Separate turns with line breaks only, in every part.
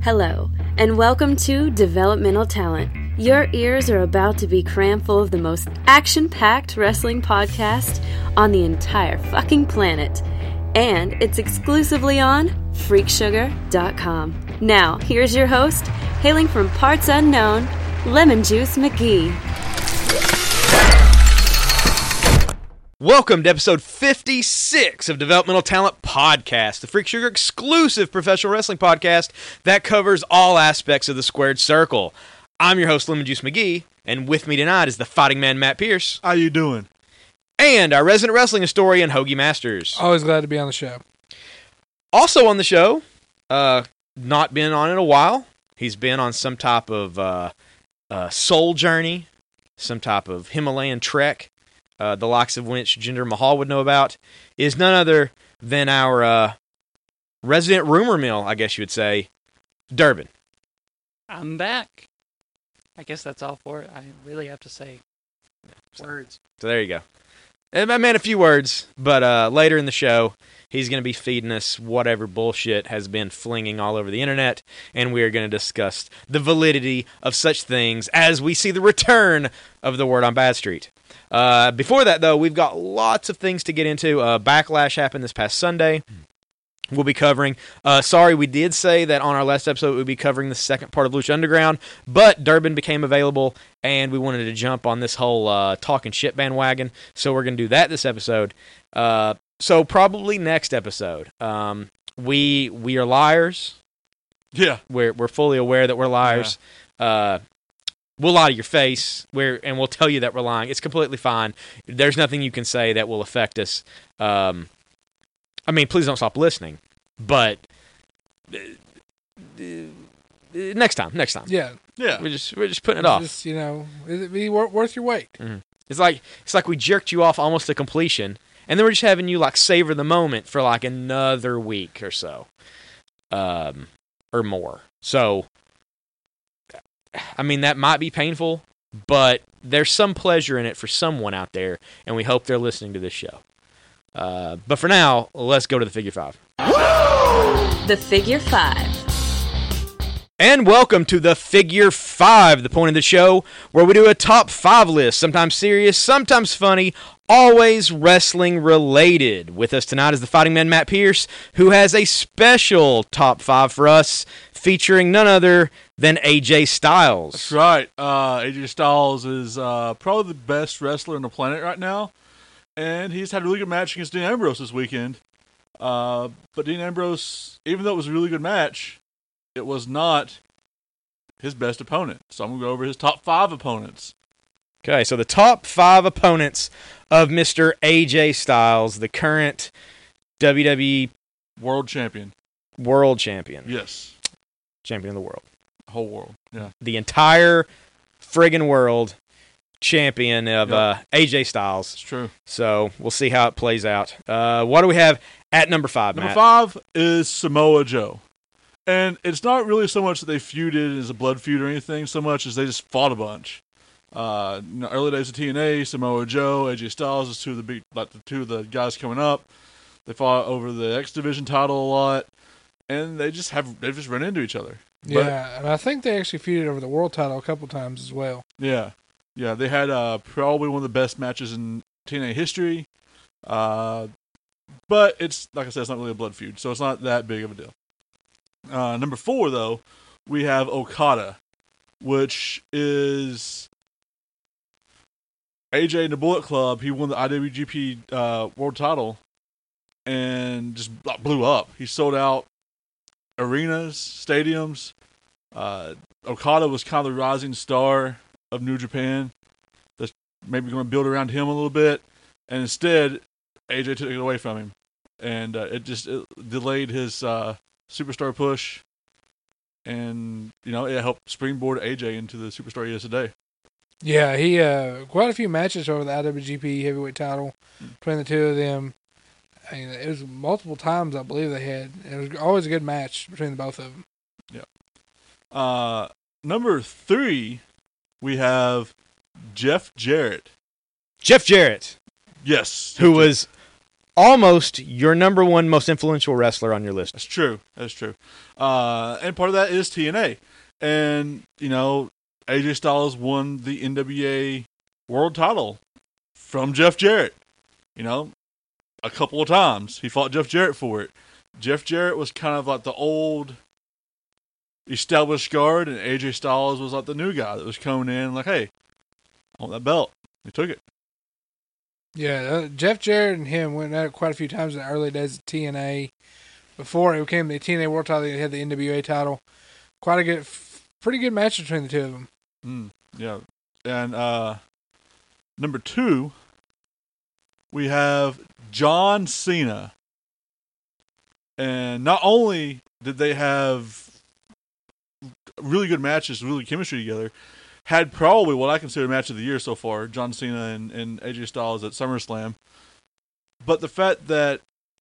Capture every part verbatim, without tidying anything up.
Hello, and welcome to Developmental Talent. Your ears are about to be crammed full of the most action-packed wrestling podcast on the entire fucking planet. And it's exclusively on freak sugar dot com. Now, here's your host, hailing from parts unknown, Lemon Juice McGee.
Welcome to episode fifty-six of Developmental Talent Podcast, the Freak Sugar exclusive professional wrestling podcast that covers all aspects of the squared circle. I'm your host, Lemon Juice McGee, and with me tonight is the fighting man, Matt Pierce.
How you doing?
And our resident wrestling historian, Hoagie Masters.
Always glad to be on the show.
Also on the show, uh, not been on in a while. He's been on some type of uh, uh, soul journey, some type of Himalayan trek. Uh, the likes of which Jinder Mahal would know about, is none other than our uh, resident rumor mill, I guess you would say, Durbin.
I'm back. I guess that's all for it. I really have to say
so,
words.
So there you go. And I meant a few words, but uh, later in the show, he's going to be feeding us whatever bullshit has been flinging all over the internet, and we are going to discuss the validity of such things as we see the return of the word on Bad Street. Uh, before that, though, we've got lots of things to get into. Uh, Backlash happened this past Sunday. We'll be covering. Uh, sorry, we did say that on our last episode we'll be covering the second part of Lucha Underground, but Durbin became available, and we wanted to jump on this whole uh, talking shit bandwagon, so we're going to do that this episode. Uh, so probably next episode. Um, we we are liars.
Yeah,
we're we're fully aware that we're liars. Yeah. Uh, We'll lie to your face, we're, and we'll tell you that we're lying. It's completely fine. There's nothing you can say that will affect us. Um, I mean, please don't stop listening. But uh, uh, next time, next time.
Yeah,
yeah.
We're just we're just putting it
it's
off.
Just, you know, it'd be worth your wait.
Mm-hmm. It's like it's like we jerked you off almost to completion, and then we're just having you like savor the moment for like another week or so, um, or more. So. I mean, that might be painful, but there's some pleasure in it for someone out there, and we hope they're listening to this show. Uh, but for now, let's go to the Figure Five.
The Figure Five.
And welcome to the Figure Five, the point of the show where we do a top five list, sometimes serious, sometimes funny, always wrestling related. With us tonight is the fighting man, Matt Pierce, who has a special top five for us, featuring none other than A J Styles.
That's right. Uh, A J Styles is uh, probably the best wrestler on the planet right now, and he's had a really good match against Dean Ambrose this weekend. Uh, but Dean Ambrose, even though it was a really good match, it was not his best opponent. So I'm going to go over his top five opponents.
Okay, so the top five opponents of Mister A J Styles, the current W W E
World Champion.
World Champion.
Yes.
Champion of the world.
Whole world, yeah.
The entire friggin' world champion of
yep.
uh, A J Styles.
It's true.
So we'll see how it plays out. Uh, what do we have at number five,
Number
Matt?
five is Samoa Joe. And it's not really so much that they feuded as a blood feud or anything, so much as they just fought a bunch. Uh, in the early days of T N A, Samoa Joe, A J Styles is two of the big, like the two of the guys coming up. They fought over the X Division title a lot, and they just have they've just run into each other.
Yeah,
but,
and I think they actually feuded over the world title a couple times as well.
Yeah, yeah, they had uh, probably one of the best matches in T N A history. Uh, but it's like I said, it's not really a blood feud, so it's not that big of a deal. Uh, number four, though, we have Okada, which is A J in the Bullet Club. He won the I W G P uh, World Title and just blew up. He sold out arenas, stadiums. Uh, Okada was kind of the rising star of New Japan. That's maybe going to build around him a little bit, and instead, A J took it away from him, and uh, it just it delayed his uh, superstar push, and you know it helped springboard A J into the superstar he is today.
Yeah, he uh, quite a few matches over the I W G P heavyweight title between the two of them. I mean, it was multiple times I believe they had. It was always a good match between the both of them.
Yeah. Uh, number three, we have Jeff Jarrett.
Jeff Jarrett.
Yes.
Who was almost your number one most influential wrestler on your list.
That's true. That's true. Uh, and part of that is T N A. And, you know, A J Styles won the N W A world title from Jeff Jarrett. You know, a couple of times. He fought Jeff Jarrett for it. Jeff Jarrett was kind of like the old established guard, and A J Styles was like the new guy that was coming in like, hey, I want that belt. He took it.
Yeah, uh, Jeff Jarrett and him went at it quite a few times in the early days of T N A. Before it became the T N A World title, they had the N W A title. Quite a good, f- pretty good match between the two of them.
Mm, yeah. And uh, number two, we have John Cena. And not only did they have really good matches, really chemistry together, had probably what I consider match of the year so far, John Cena and, and A J Styles at SummerSlam. But the fact that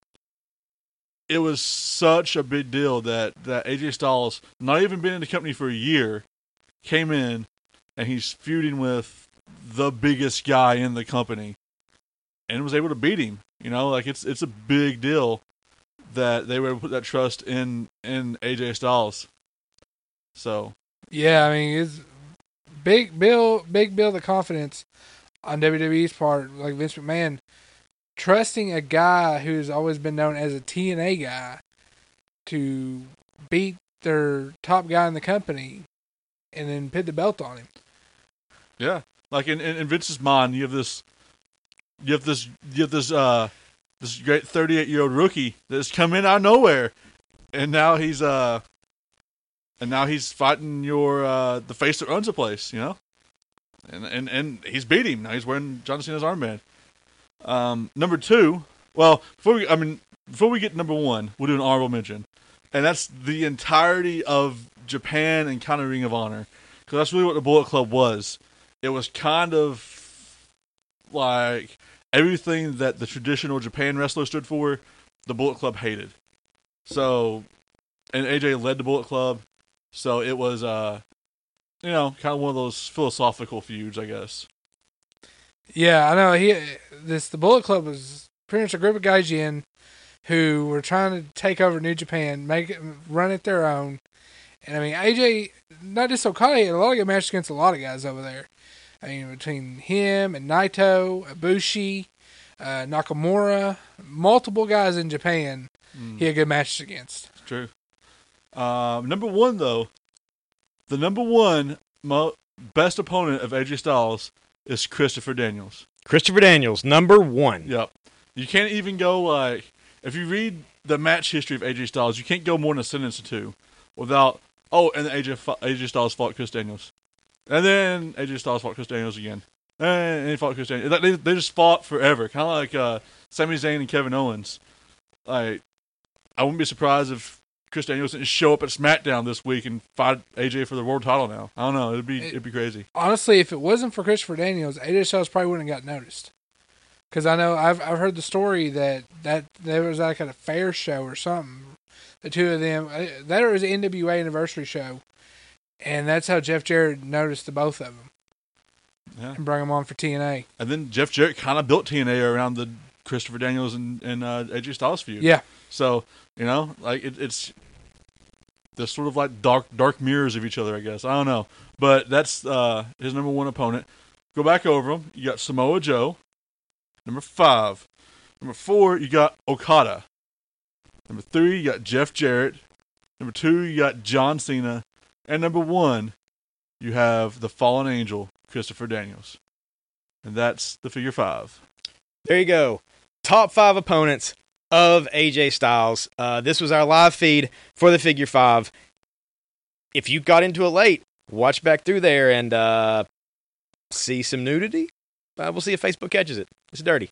it was such a big deal that, that A J Styles, not even been in the company for a year, came in and he's feuding with the biggest guy in the company and was able to beat him. You know, like it's it's a big deal that they were able to put that trust in, in A J Styles. So
Yeah, I mean, it's big Bill, big Bill, the confidence on W W E's part, like Vince McMahon, trusting a guy who's always been known as a T N A guy to beat their top guy in the company and then pin the belt on him.
yeah, like in, in, in Vince's mind, you have this, you have this, you have this, uh, this great thirty-eight year old rookie that's come in out of nowhere, and now he's uh, and now he's fighting your uh, the face that runs the place, you know, and and and he's beat him. Now he's wearing John Cena's armband. Um, number two, well, before we, I mean, before we get to number one, we'll do an honorable mention, and that's the entirety of Japan and kind of Ring of Honor, because that's really what the Bullet Club was. It was kind of like everything that the traditional Japan wrestler stood for, the Bullet Club hated. So, and A J led the Bullet Club, so it was, uh, you know, kind of one of those philosophical feuds, I guess.
Yeah, I know. He this the Bullet Club was pretty much a group of gaijin who were trying to take over New Japan, make it run it their own. And I mean, A J, not just Okada, he had a lot of good matches against a lot of guys over there. I mean, between him and Naito, Ibushi, uh, Nakamura, multiple guys in Japan,
Mm.
he had good matches against.
It's true. Um, number one, though, the number one mo- best opponent of A J Styles is Christopher Daniels.
Christopher Daniels, number one.
Yep. You can't even go, like, if you read the match history of A J Styles, you can't go more than a sentence or two without, oh, and then A J, A J Styles fought Chris Daniels. And then A J Styles fought Chris Daniels again. And he fought Chris Daniels. Like, they, they just fought forever. Kind of like uh, Sami Zayn and Kevin Owens. Like, I wouldn't be surprised if Chris Daniels didn't show up at SmackDown this week and fight A J for the world title now. I don't know. It'd be, it'd be crazy.
Honestly, if it wasn't for Christopher Daniels, A J Styles probably wouldn't have got noticed. Because I know I've I've heard the story that, that there was like at a fair show or something. The two of them, that was an N W A anniversary show. And that's how Jeff Jarrett noticed the both of them.
Yeah.
And bring them on for T N A.
And then Jeff Jarrett kind of built T N A around the Christopher Daniels and, and uh, A J Styles feud.
Yeah.
So, you know, like it, it's, they're sort of like dark dark mirrors of each other, I guess. I don't know. But that's uh, his number one opponent. Go back over them. You got Samoa Joe, number five. Number four, you got Okada. Number three, you got Jeff Jarrett. Number two, you got John Cena. And number one, you have the fallen angel, Christopher Daniels. And that's the figure five.
There you go. Top five opponents of A J Styles. Uh, this was our live feed for the figure five. If you got into it late, watch back through there and uh, see some nudity. Uh, we'll see if Facebook catches it. It's dirty.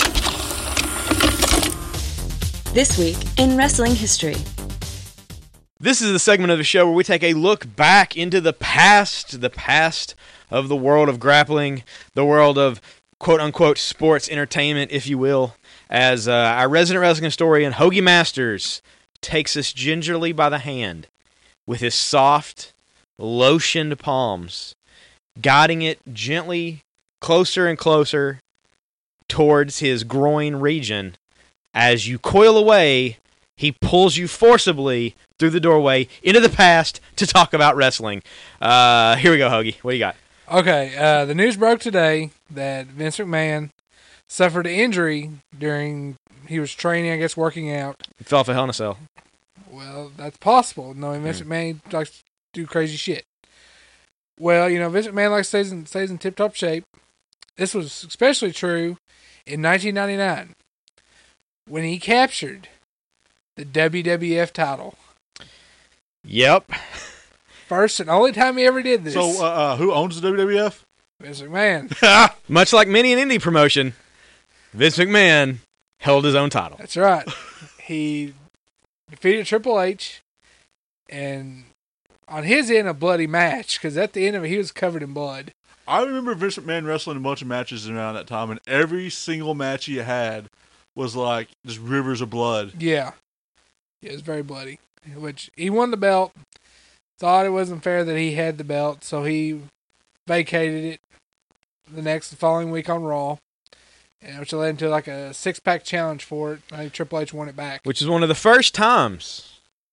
This week in wrestling history.
This is the segment of the show where we take a look back into the past, the past of the world of grappling, the world of quote-unquote sports entertainment, if you will, as uh, our resident wrestling historian, Hoagie Masters, takes us gingerly by the hand with his soft, lotioned palms, guiding it gently closer and closer towards his groin region As you coil away, he pulls you forcibly through the doorway into the past to talk about wrestling. Uh, here we go, Hoagie. What do you got?
Okay, uh, the news broke today that Vince McMahon suffered an injury during he was training, I guess, working out.
He fell off a Hell in a Cell.
Well, that's possible, knowing Vince
Mm.
McMahon likes to do crazy shit. Well, you know, Vince McMahon likes to stay in, stays in tip-top shape. This was especially true in nineteen ninety-nine when he captured the W W F title.
Yep.
First and only time he ever did this.
So, uh, uh, who owns the W W F?
Vince McMahon.
Much like many an indie promotion, Vince McMahon held his own title.
That's right. He defeated Triple H, and on his end, a bloody match, because at the end of it, he was covered in blood.
I remember Vince McMahon wrestling a bunch of matches around that time, and every single match he had was like just rivers of blood.
Yeah. It was very bloody. Which, he won the belt, thought it wasn't fair that he had the belt, so he vacated it the next the following week on Raw, and which led into like a six-pack challenge for it. I think Triple H won it back.
Which is one of the first times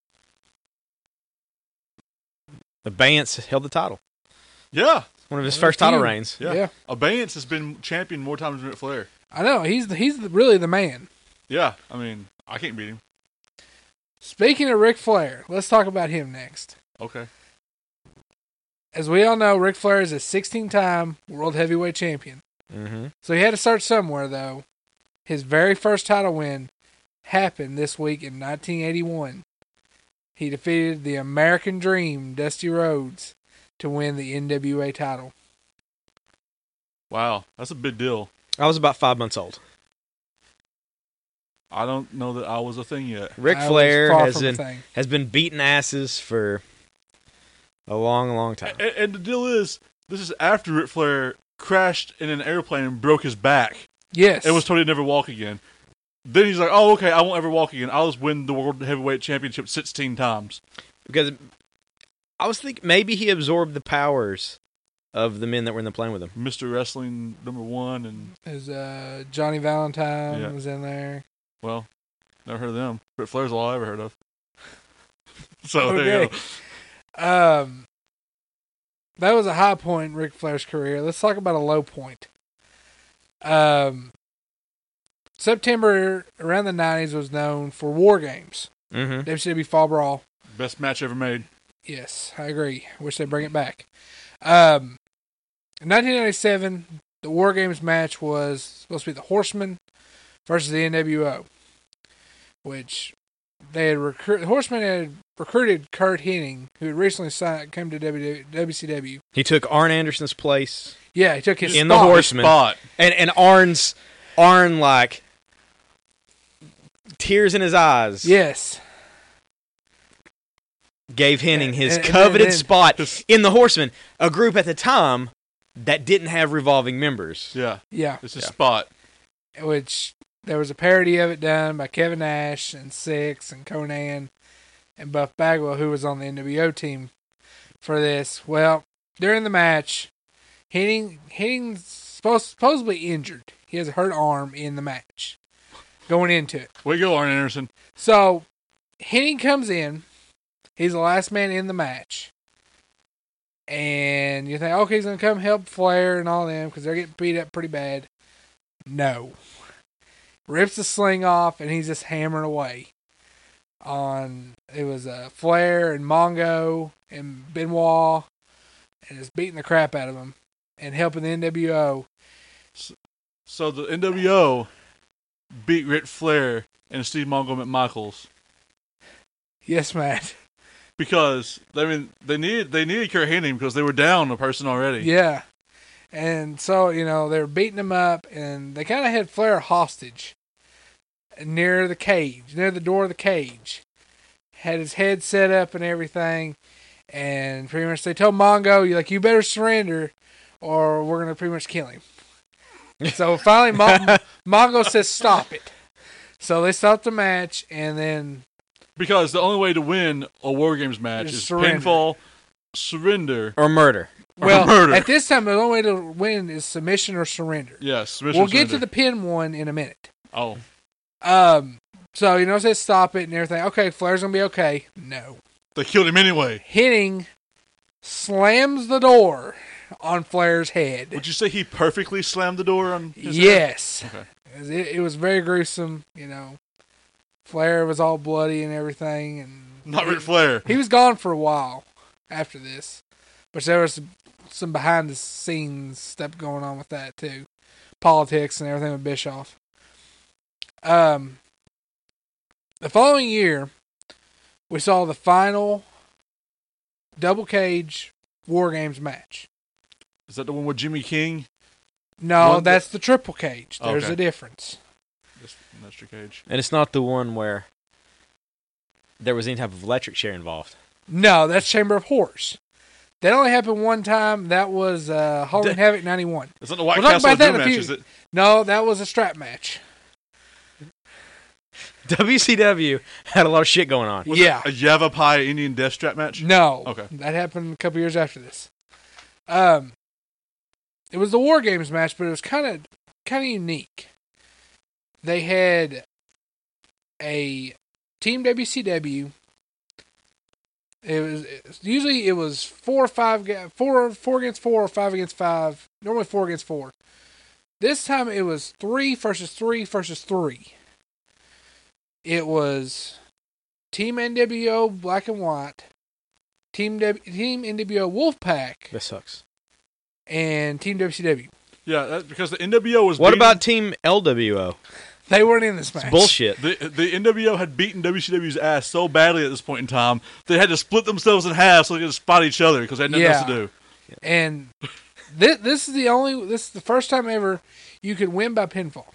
Abeyance held the title.
Yeah,
One of his
Well,
first title
feud.
reigns.
yeah.
Yeah.
Abeyance has been champion more times than Ric Flair.
I know, he's the, he's the, really the man.
Yeah, I mean, I can't beat him.
Speaking of Ric Flair, let's talk about him next.
Okay.
As we all know, Ric Flair is a sixteen-time World Heavyweight Champion.
Mm-hmm.
So he had to start somewhere, though. His very first title win happened this week in nineteen eighty-one. He defeated the American Dream, Dusty Rhodes, to win the N W A title.
Wow, that's a big deal.
I was about five months old.
I don't know that I was a thing yet.
Ric
I was
Flair
far
has
from a
been,
thing.
has been beating asses for a long, long time.
And, and the deal is, this is after Ric Flair crashed in an airplane and broke his back
Yes.
and was told he'd never walk again. Then he's like, oh, okay, I won't ever walk again. I'll just win the World Heavyweight Championship sixteen times.
Because I was thinking maybe he absorbed the powers of the men that were in the plane with him.
Mister Wrestling number one, and,
His, uh, Johnny Valentine
Yeah.
was in there.
well, never heard of them. Ric Flair's all I ever heard of. So there you
Okay.
go.
Um, that was a high point in Ric Flair's career. Let's talk about a low point. Um, September around the nineties was known for War Games.
Mm-hmm.
W C W Fall Brawl.
Best match ever made.
Yes, I agree. Wish they'd bring it back. Um, in nineteen ninety-seven, the War Games match was supposed to be the Horsemen versus the N W O, which they had recruit. The Horsemen had recruited Kurt Hennig, who had recently signed, come to W C W.
He took Arn Anderson's place
Yeah, he took his
in
spot.
the Horsemen.
Spot.
And, and Arn's, Arn, like, tears in his eyes,
Yes,
gave Hennig
And-
his
and- and
coveted
then-
spot in the Horsemen, a group at the time that didn't have revolving members.
Yeah,
yeah.
it's a
Yeah.
spot.
Which there was a parody of it done by Kevin Nash and Six and Conan and Buff Bagwell, who was on the N W O team for this. Well, during the match, Hennig Hennig's supposed supposedly injured. He has a hurt arm in the match going into it.
Way to go, Arn Anderson.
So Hennig comes in. He's the last man in the match. And you think, okay, he's going to come help Flair and all them because they're getting beat up pretty bad. No. Rips the sling off and he's just hammering away. On, it was uh, Flair and Mongo and Benoit and just beating the crap out of him and helping the N W O.
So the N W O beat Ric Flair and Steve Mongo McMichaels
Yes, Matt.
because I mean they needed they needed Kurt Hennig because they were down a person already.
Yeah. And so, you know, they were beating him up, and they kind of had Flair hostage near the cage, near the door of the cage. Had his head set up and everything, and pretty much they told Mongo, "You like, you better surrender, or we're gonna pretty much kill him." So finally, Mon- Mongo says, "Stop it." So they stopped the match, and then
Because the only way to win a War Games match
Is
is
surrender.
pinfall, surrender.
Or murder.
well,
murder.
at this time, the only way to win is submission or surrender.
Yes, submission,
We'll get to
surrender.
the pin one in a minute.
Oh,
Um, so, you know, says stop it and everything. Okay, Flair's going to be okay. No.
They killed him anyway.
Hitting slams the door on Flair's head.
Would you say he perfectly slammed the door on his
Yes.
head? Okay.
It, it was very gruesome, you know. Flair was all bloody and everything. And
Not
he,
Ric Flair.
He was gone for a while after this. But there was some, some behind-the-scenes stuff going on with that, too. Politics and everything with Bischoff. Um, the following year, we saw the final double cage War Games match.
Is that the one with Jimmy King?
No,
One
that's the triple cage. There's
Okay.
a difference.
That's Mister Cage.
And it's not the one where there was any type of electric chair involved.
No, that's Chamber of Horrors. That only happened one time. That was uh, Halloween
D-
Havoc ninety-one.
It's not the White
We'll talk
Castle
about that
Doom
in a
match,
few-
is it?
No, that was a strap match.
W C W had a lot of shit going on.
Was
Yeah.
it a Yavapai Indian Death Strap match?
No.
Okay.
That happened a couple years after this. Um, it was the War Games match, but it was kind of kind of unique. They had a Team W C W. It was usually it was four or five, ga- four four against four or five against five. Normally four against four. This time it was three versus three versus three. It was Team N W O Black and White, Team w- Team N W O Wolfpack,
That sucks.
and Team W C W.
Yeah, that's because the N W O was
What
beating-
about Team L W O?
They weren't in this
It's
match.
bullshit.
The, the N W O had beaten W C W's ass so badly at this point in time, they had to split themselves in half so they could spot each other because they had nothing else to
Yeah.
do.
And this this is the only this is the first time ever you could win by pinfall.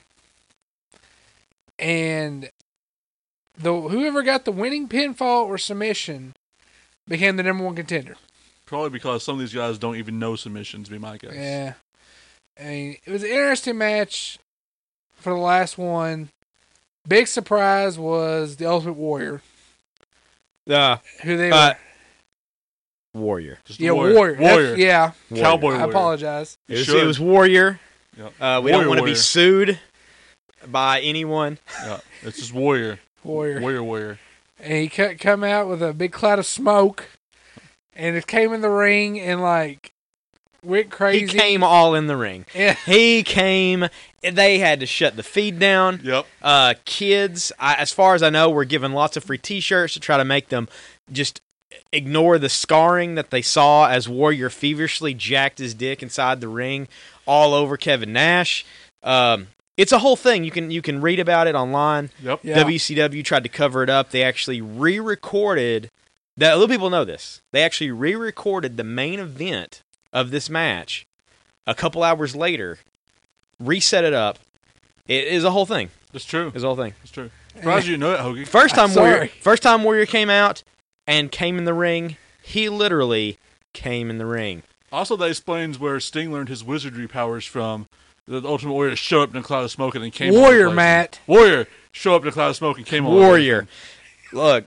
And the whoever got the winning pinfall or submission became the number one contender.
Probably because some of these guys don't even know submissions, be my guess.
Yeah. I mean, it was an interesting match for the last one. Big surprise was the Ultimate Warrior,
Uh,
who they
Uh,
were.
Warrior.
Just
Yeah,
warrior.
Warrior. That's-
Warrior.
Yeah.
Cowboy
I
warrior.
apologize.
It was,
Should.
it was Warrior.
Yep.
Uh, we
Warrior,
don't want to be
warrior.
sued by anyone.
Yeah, it's just warrior.
Warrior.
Warrior, warrior.
And he ca- come out with a big cloud of smoke, and it came in the ring and like went crazy.
He came all in the ring.
Yeah.
He came. They had to shut the feed down.
Yep.
Uh, kids, I, as far as I know, were given lots of free T-shirts to try to make them just ignore the scarring that they saw as Warrior feverishly jacked his dick inside the ring all over Kevin Nash. Um, it's a whole thing. You can you can read about it online.
Yep.
Yeah.
W C W tried to cover it up. They actually re-recorded. That little people know this. They actually re-recorded the main event of this match a couple hours later. Reset it up. It is a whole thing.
It's true.
It's a whole thing.
It's true. Surprised you didn't know that, Hoagie.
First time
I'm
Warrior.
sorry.
First time Warrior came out and came in the ring. He literally came in the ring.
Also, that explains where Sting learned his wizardry powers from. The Ultimate Warrior showed up in a cloud of smoke and then came.
Warrior,
on the place.
Matt.
Warrior show up in a cloud of smoke and came on. the
Warrior.
place.
Look.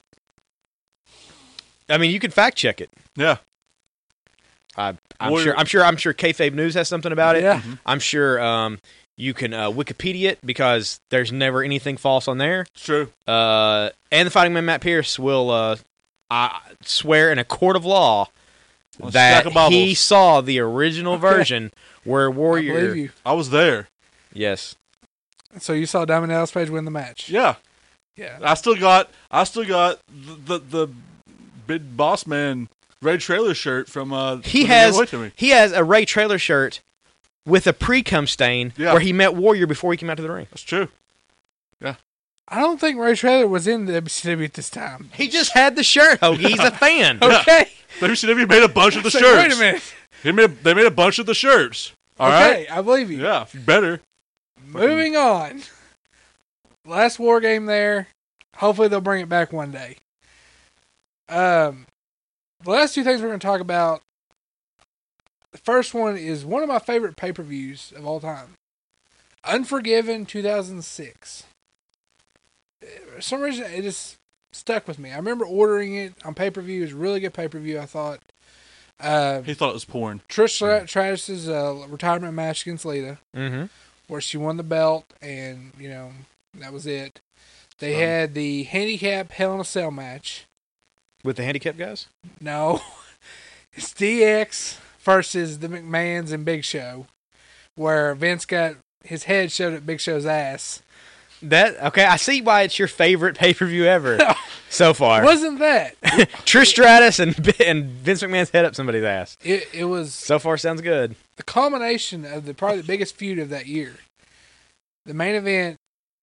I mean, you can fact check it.
Yeah.
I, I'm
Warrior-
sure. I'm sure. I'm sure. Kayfabe News has something about it.
Yeah.
I'm sure. Um, you can uh, Wikipedia it because there's never anything false on there.
It's true.
Uh, and the Fighting Man Matt Pierce will uh, I swear in a court of law
On a
that
stack of Bibles.
he saw the original version where
I
Warrior.
believe you.
I was there.
Yes.
So you saw Diamond Dallas Page win the match.
Yeah.
Yeah.
I still got. I still got the the, the big boss man Ray Trailer shirt from. Uh,
He
when they
has
gave it to me.
he has a Ray Trailer shirt with a pre-cum stain
Yeah.
where he met Warrior before he came out to the ring.
That's true.
I don't think Ray Trailer was in the W C W at this time.
He just had the shirt, Hoagie. He's a fan.
Okay.
W C W made a bunch of the
So,
shirts.
wait a minute.
He made, they made a bunch of the shirts. All right.
Okay, I believe you.
Yeah, you better.
Moving on. Last war game there. Hopefully they'll bring it back one day. Um, the last two things we're going to talk about. The first one is one of my favorite pay-per-views of all time. Unforgiven two thousand six. For some reason, it just stuck with me. I remember ordering it on pay-per-view. It was a really good pay-per-view, I thought. Uh,
He thought it was porn.
Trish Stratus's uh, retirement match against Lita,
Mm-hmm.
where she won the belt, and, you know, that was it. They
Um,
had the handicap Hell in a Cell match.
With the handicap guys?
No. It's D X versus the McMahons and Big Show, where Vince got his head shoved at Big Show's ass.
That okay, I see why it's your favorite pay-per-view ever so far.
Wasn't that?
Trish Stratus and and Vince McMahon's head up somebody's ass.
It it was
So far sounds good.
the culmination of the probably the biggest feud of that year. The main event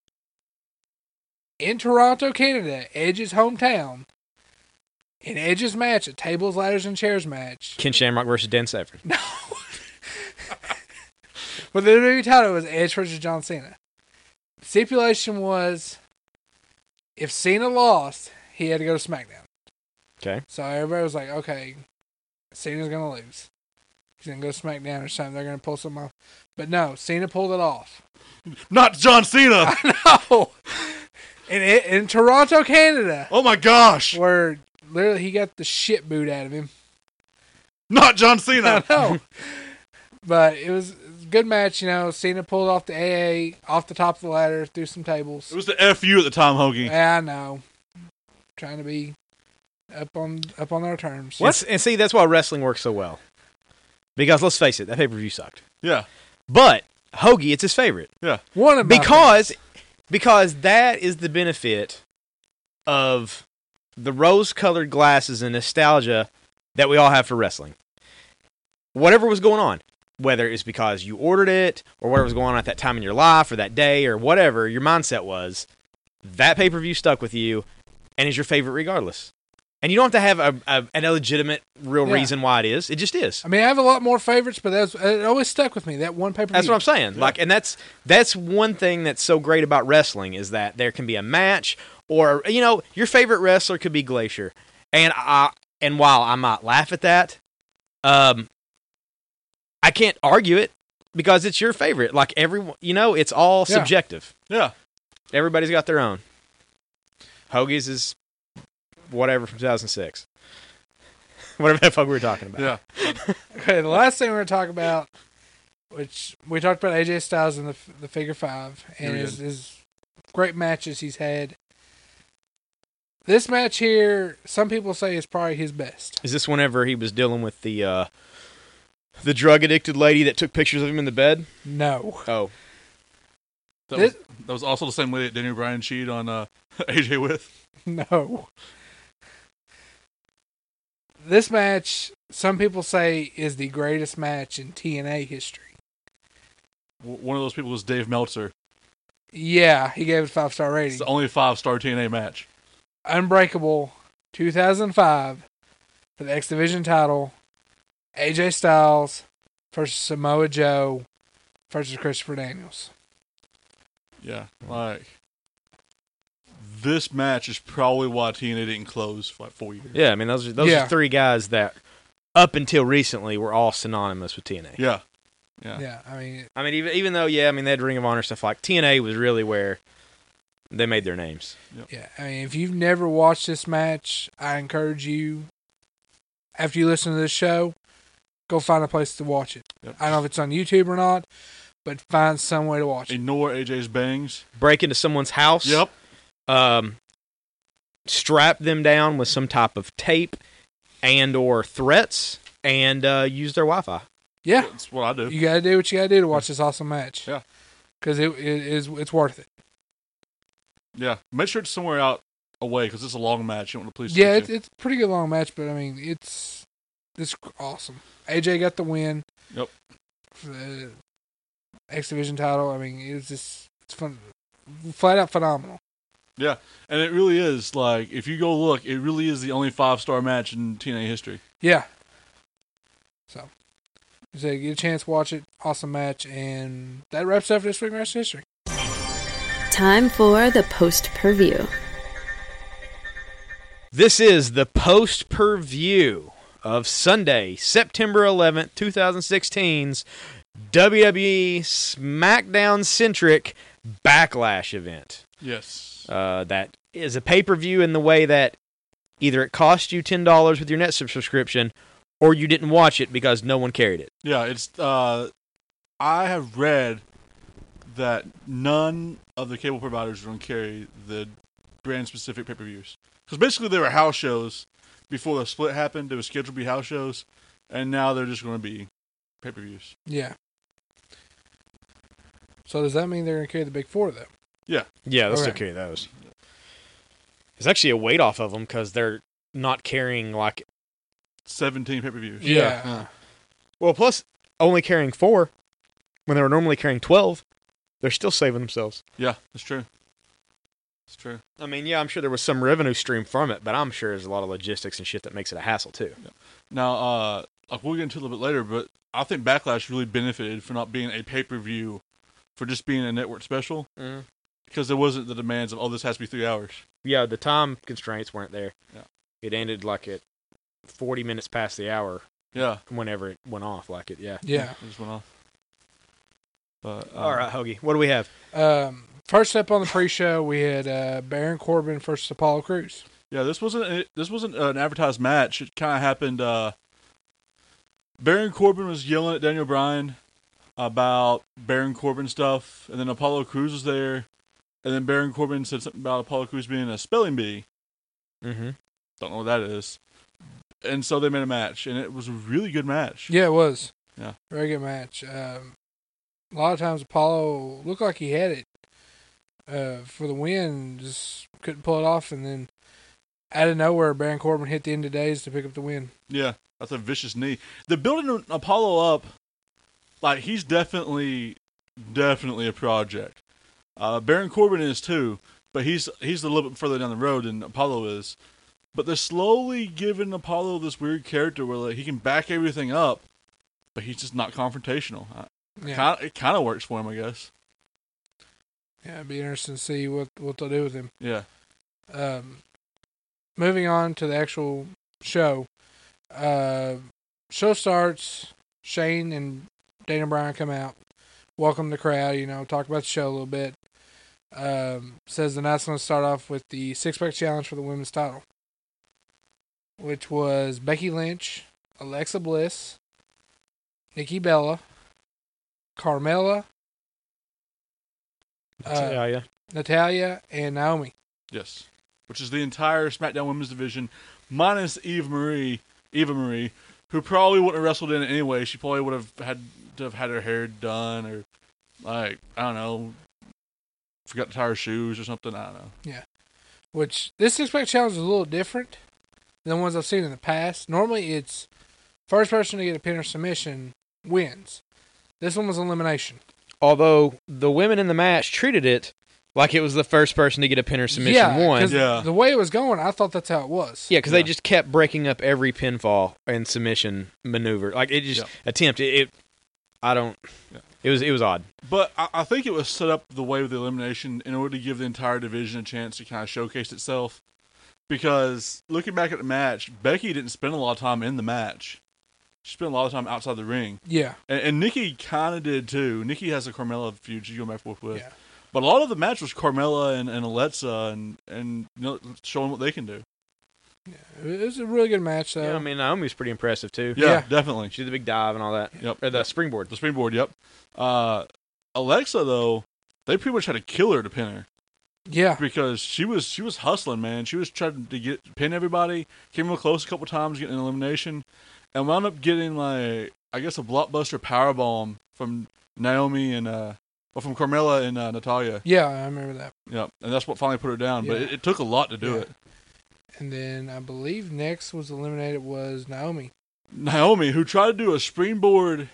in Toronto, Canada, Edge's hometown. In Edge's match, a tables, ladders, and chairs match.
Ken Shamrock versus Dan Severn.
No. But the W W E title was Edge versus John Cena. The stipulation was if Cena lost, he had to go to SmackDown.
Okay.
So everybody was like, okay, Cena's going to lose. He's going to go to SmackDown or something. They're going to pull something off. But no, Cena pulled it off.
Not John Cena.
No! In, in Toronto, Canada,
Oh my gosh.
where literally he got the shit booed out of him.
Not John
I
Cena.
know. But it was a good match, you know. Cena pulled off the A A off the top of the ladder through some tables.
It was the F U at the time, Hoagie.
Yeah, I know. Trying to be up on up on their terms.
And, and see, that's why wrestling works so well. Because let's face it, that pay-per-view sucked.
Yeah.
But Hoagie, it's his favorite.
One of my
Because because that is the benefit of the rose-colored glasses and nostalgia that we all have for wrestling. Whatever was going on, whether it's because you ordered it or whatever was going on at that time in your life or that day or whatever your mindset was, that pay-per-view stuck with you and is your favorite regardless. And you don't have to have a, a, an illegitimate real
Yeah.
reason why it is. It just is.
I mean, I have a lot more favorites, but that's it always stuck with me. That one paper.
That's what I'm saying. Like, and that's that's one thing that's so great about wrestling is that there can be a match, or you know, your favorite wrestler could be Glacier, and I and while I might laugh at that, um, I can't argue it because it's your favorite. Like everyone, you know, it's all
Yeah.
subjective.
Yeah.
Everybody's got their own. Hoagie's is whatever from two thousand six. Whatever the fuck we were talking about.
Yeah.
Okay, the last thing we're going to talk about, which we talked about A J Styles in the the figure five, and
Yeah, we
his,
did.
his great matches he's had. This match here, some people say is probably his best.
Is this whenever he was dealing with the uh, the drug addicted lady that took pictures of him in the bed?
No.
Oh,
That,
This-
was, that was also the same way that Daniel Bryan cheated on uh, A J with.
No. This match, some people say, is the greatest match in T N A history.
W- One of those people was Dave Meltzer.
Yeah, he gave it a five star rating.
It's the only five-star T N A match.
Unbreakable, two thousand five, for the X Division title. A J Styles versus Samoa Joe versus Christopher Daniels.
Yeah. Like, this match is probably why T N A didn't close for like four years.
yeah. I mean, those are, those
Yeah.
are three guys that, up until recently, were all synonymous with T N A.
Yeah. Yeah.
Yeah, I mean,
I mean, even even though, yeah, I mean, they had Ring of Honor stuff. Like T N A was really where they made their names.
yeah, I mean, if you've never watched this match, I encourage you, after you listen to this show, go find a place to watch it.
Yep.
I don't know if it's on YouTube or not, but find some way to watch it.
Ignore A J's bangs.
Break into someone's house.
Yep.
Um, strap them down with some type of tape and or threats, and uh, use their Wi-Fi.
Yeah,
That's what I do.
you gotta do what you gotta do to watch this awesome match.
Yeah.
Because it, it is it's worth it.
Yeah. Make sure it's somewhere out away because it's a long match. You don't want the police to
Yeah,
get
it's
you.
it's a pretty good long match, but I mean, it's it's awesome. A J got the win.
Yep.
For the X Division title. I mean, it's just it's fun, flat out phenomenal.
And it really is. Like, if you go look, it really is the only five-star match in T N A history.
Yeah. So, so get a chance, watch it. Awesome match, and that wraps up this week in wrestling history.
Time for the post per view.
This is the post per view of Sunday, September eleventh, twenty sixteen's W W E SmackDown centric Backlash event.
Yes.
Uh, that is a pay per view in the way that either it cost you ten dollars with your net subscription, or you didn't watch it because no one carried it.
Yeah, it's. Uh, I have read that none of the cable providers are going to carry the brand specific pay per views. Because basically they were house shows before the split happened. They were scheduled to be house shows, and now they're just going to be pay per views.
Yeah. So does that mean they're going to carry the big four though?
Yeah.
Yeah, they'll
Okay.
still carry those. It's actually a weight off of them because they're not carrying like.
seventeen pay per views.
Yeah.
Yeah.
Well, plus only carrying four when they were normally carrying twelve. They're still saving themselves.
Yeah, that's true. It's true.
I mean, yeah, I'm sure there was some revenue stream from it, but I'm sure there's a lot of logistics and shit that makes it a hassle too.
Now, uh, like we'll get into it a little bit later, but I think Backlash really benefited for not being a pay per view, for just being a network special,
Mm.
because there wasn't the demands of, oh, this has to be three hours.
Yeah, the time constraints weren't there.
Yeah.
It ended like at forty minutes past the hour
Yeah.
whenever it went off. Like it, yeah.
Yeah.
It just went off. But, uh,
All right, Hoagie, what do we have?
Um, first up on the pre-show, we had uh, Baron Corbin versus Apollo Crews.
Yeah, this wasn't a, this wasn't an advertised match. It kind of happened. Uh, Baron Corbin was yelling at Daniel Bryan about Baron Corbin stuff, and then Apollo Crews was there, and then Baron Corbin said something about Apollo Crews being a spelling bee.
Mm-hmm.
Don't know what that is. And so they made a match, and it was a really good match.
Yeah, it was.
Yeah.
Very good match. Um, a lot of times Apollo looked like he had it uh, for the win, just couldn't pull it off, and then out of nowhere, Baron Corbin hit the end of days to pick up the win.
Yeah, that's a vicious knee. They're building Apollo up like he's definitely, definitely a project. Uh, Baron Corbin is too, but he's he's a little bit further down the road than Apollo is. But they're slowly giving Apollo this weird character where like, he can back everything up, but he's just not confrontational. Uh,
Yeah,
Kinda, it kind of works for him, I guess.
yeah, it'd be interesting to see what, what they'll do with him.
Yeah.
Um, moving on to the actual show. Uh, show starts. Shane and Dana Bryan come out, welcome the crowd. You know, talk about the show a little bit. Um, says the night's going to start off with the six pack challenge for the women's title, which was Becky Lynch, Alexa Bliss, Nikki Bella, Carmella, uh,
yeah, yeah.
Natalia, and Naomi.
Yes. Which is the entire SmackDown Women's division, minus Eva Marie, Eva Marie, who probably wouldn't have wrestled in it anyway. She probably would have had to have had her hair done, or like I don't know, forgot to tie her shoes or something. I don't know.
Which this six pack challenge is a little different than the ones I've seen in the past. Normally, it's first person to get a pin or submission wins. This one was elimination.
Although the women in the match treated it like it was the first person to get a pin or submission
yeah,
won.
'cause
Yeah.
the way it was going, I thought that's how it was.
Yeah, because
Yeah.
they just kept breaking up every pinfall and submission maneuver. Like it just
Yeah.
attempt it, it. I don't.
Yeah.
It was it was odd.
But I, I think it was set up the way with the elimination in order to give the entire division a chance to kind of showcase itself. Because looking back at the match, Becky didn't spend a lot of time in the match. She spent a lot of time outside the ring.
Yeah.
And, and Nikki kind of did too. Nikki has a Carmella feud she's going back and forth with.
Yeah.
But a lot of the match was Carmella and, and Alexa and, and you know, showing what they can do.
It was a really good match, though.
Yeah, I mean Naomi was pretty impressive too.
Yeah,
Yeah.
definitely.
She did the big dive and all that.
Yep.
Or the springboard.
The springboard, yep. Uh, Alexa, though, they pretty much had to kill her to pin her.
yeah.
Because she was she was hustling, man. She was trying to get pin everybody. Came real close a couple times, getting an elimination, and wound up getting like I guess a blockbuster powerbomb from Naomi and uh, well from Carmella and uh, Natalia.
Yeah, I remember that.
Yep, and that's what finally put her down. But
Yeah.
it, it took a lot to do
Yeah.
it.
And then I believe next was eliminated was Naomi.
Naomi, who tried to do a springboard,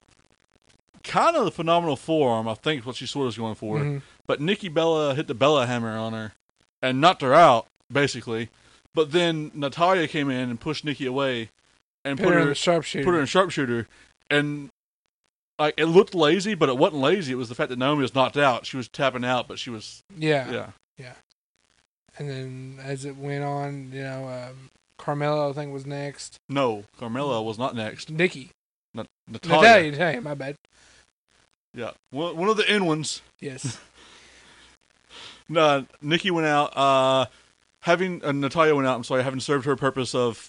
kind of the phenomenal forearm, I think is what she sort of was going for.
Mhm.
But Nikki Bella hit the Bella hammer on her and knocked her out, basically. But then Natalia came in and pushed Nikki away and
Put
put
her
her
in the sharpshooter.
put her in sharpshooter. And like it looked lazy, but it wasn't lazy. It was the fact that Naomi was knocked out. She was tapping out, but she was
yeah.
yeah.
And then as it went on, you know, um, Carmella, I think, was next.
No, Carmella was not next.
Nikki.
Nat- Natalia.
Natalia, Natalia, my bad.
Yeah, one one of the in ones.
Yes.
No, Nikki went out. Uh, having uh, Natalia went out. I'm sorry, having served her purpose of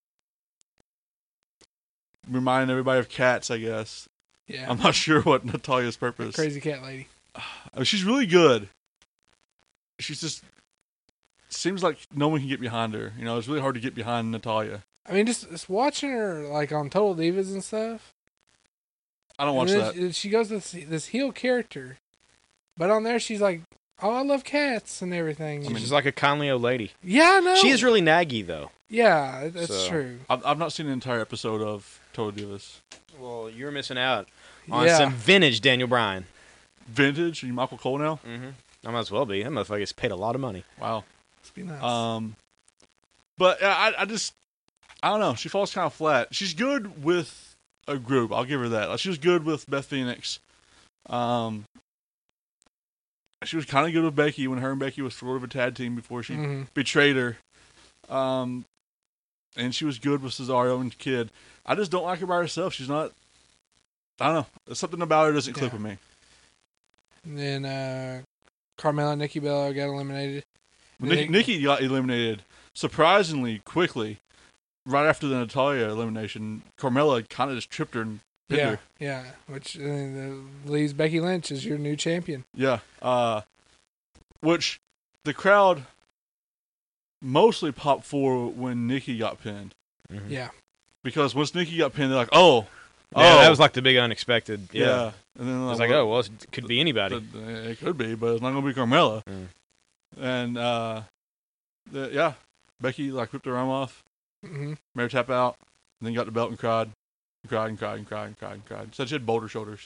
reminding everybody of cats. I guess
Yeah.
I'm not sure what Natalia's purpose.
Crazy cat lady.
I mean, she's really good. She's just seems like no one can get behind her. You know, it's really hard to get behind Natalya.
I mean, just, just watching her like on Total Divas and stuff.
I don't watch
and
that.
then She goes this this heel character, but on there she's like, "Oh, I love cats and everything."
She's just like a kindly old lady.
Yeah, I know.
She is really naggy, though.
Yeah, that's
So-
true.
I've, I've not seen an entire episode of Total Divas.
Well, you're missing out on
Yeah.
some vintage Daniel Bryan.
Vintage? Are you Michael Cole now?
Mm-hmm. I might as well be. That motherfucker gets paid a lot of money.
Wow.
Must be nice.
Um, but yeah, I, I just, I don't know. She falls kind of flat. She's good with a group. I'll give her that. Like, she was good with Beth Phoenix. Um, she was kind of good with Becky when her and Becky was sort of a tag team before she
Mhm.
betrayed her. Um, and she was good with Cesaro and Kid. I just don't like her by herself. She's not. I don't know. There's something about her doesn't click
Yeah.
with me.
And then uh, Carmella and Nikki Bella got eliminated.
Nikki,
Nick-
Nikki got eliminated surprisingly quickly. Right after the Natalya elimination, Carmella kind of just tripped her and hit
Yeah,
her.
yeah. Which uh, leaves Becky Lynch as your new champion.
Yeah. Uh, which the crowd mostly popped for when Nikki got pinned.
Mhm.
Yeah.
Because once Nikki got pinned, they're like, oh.
Yeah,
oh.
that was like the big unexpected. Yeah.
Yeah. And then
It was like, oh, well, it could be anybody.
It could be, but it's not going to be Carmella.
Mm.
And, uh, the, yeah, Becky, like, ripped her arm off,
hmm
made her tap out, and then got the belt and cried. And cried and cried and cried and cried and cried. Said she had boulder shoulders.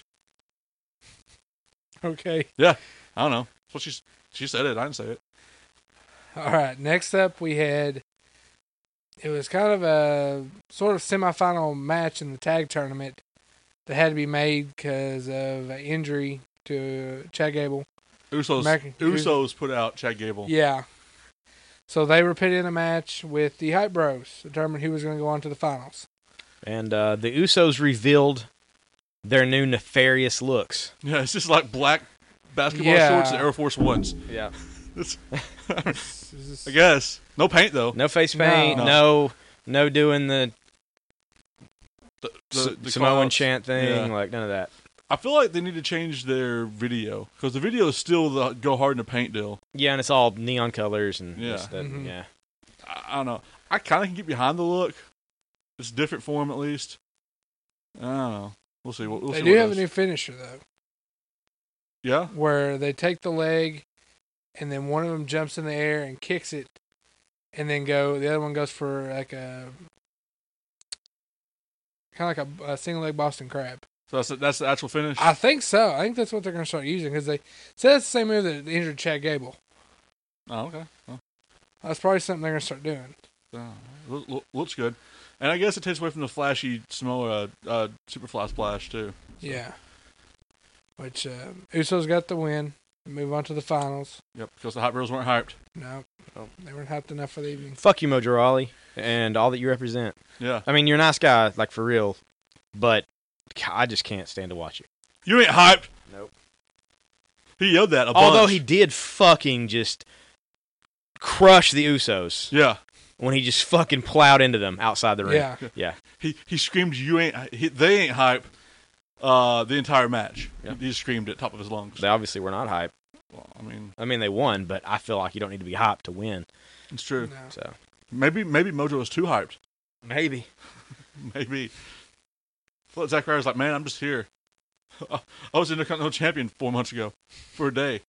Okay.
I don't know. That's what she, she said it. I didn't say it.
All right. Next up, we had. It was kind of a sort of semifinal match in the tag tournament that had to be made because of an injury to Chad Gable.
Usos,
American-
Usos put out Chad Gable.
Yeah. So they were put in a match with the Hype Bros to determine who was going to go on to the finals.
And uh, the Usos revealed their new nefarious looks.
Yeah, it's just like black basketball
Yeah.
shorts and Air Force Ones.
Yeah.
It's-
This is-
I guess. No paint, though.
No face paint,
No.
no no, doing the,
The,
S-
the, the
Samoan
call-outs.
chant thing,
Yeah.
like none of that.
I feel like they need to change their video because the video is still the go hard in the paint deal.
Yeah, and it's all neon colors and
Yeah.
this, that,
Mhm.
yeah.
I, I don't know. I kind of can get behind the look. It's different for them at least. I don't know. We'll see. We'll, we'll
they
see
do
what
have a
does.
new finisher, though,
Yeah.
where they take the leg and then one of them jumps in the air and kicks it and then go. The other one goes for like a. Kind of like a, a single leg Boston Crab.
So that's the, that's the actual finish.
I think so. I think that's what they're going to start using because they said it's the same move that injured Chad Gable.
oh, okay. Well,
That's probably something they're going to start doing.
uh, look, look, looks good, and I guess it takes away from the flashy Samoa uh, Superfly splash too.
Yeah. Which uh, Usos got the win. Move on to the finals.
Yep. Because the Hot Girls weren't hyped.
No, they weren't hyped enough for the evening.
Fuck you, Mojo Rawley, and all that you represent.
Yeah.
I mean, you're a nice guy, like for real, but I just can't stand to watch it.
You ain't hyped.
Nope.
He yelled that a
Although
bunch.
he did fucking just crush the Usos
Yeah.
when he just fucking plowed into them outside the ring.
Yeah.
Yeah.
He he screamed, "You ain't." He, they ain't hype. Uh, the entire match.
Yeah.
He just screamed at the top of his lungs.
They obviously were not hyped.
Well, I mean,
I mean, they won, but I feel like you don't need to be hyped to win.
it's true.
No.
So
Maybe maybe Mojo was too hyped.
maybe.
Maybe. Well, Zack Ryder's like, man, I'm just here. I was Intercontinental Champion four months ago for a day.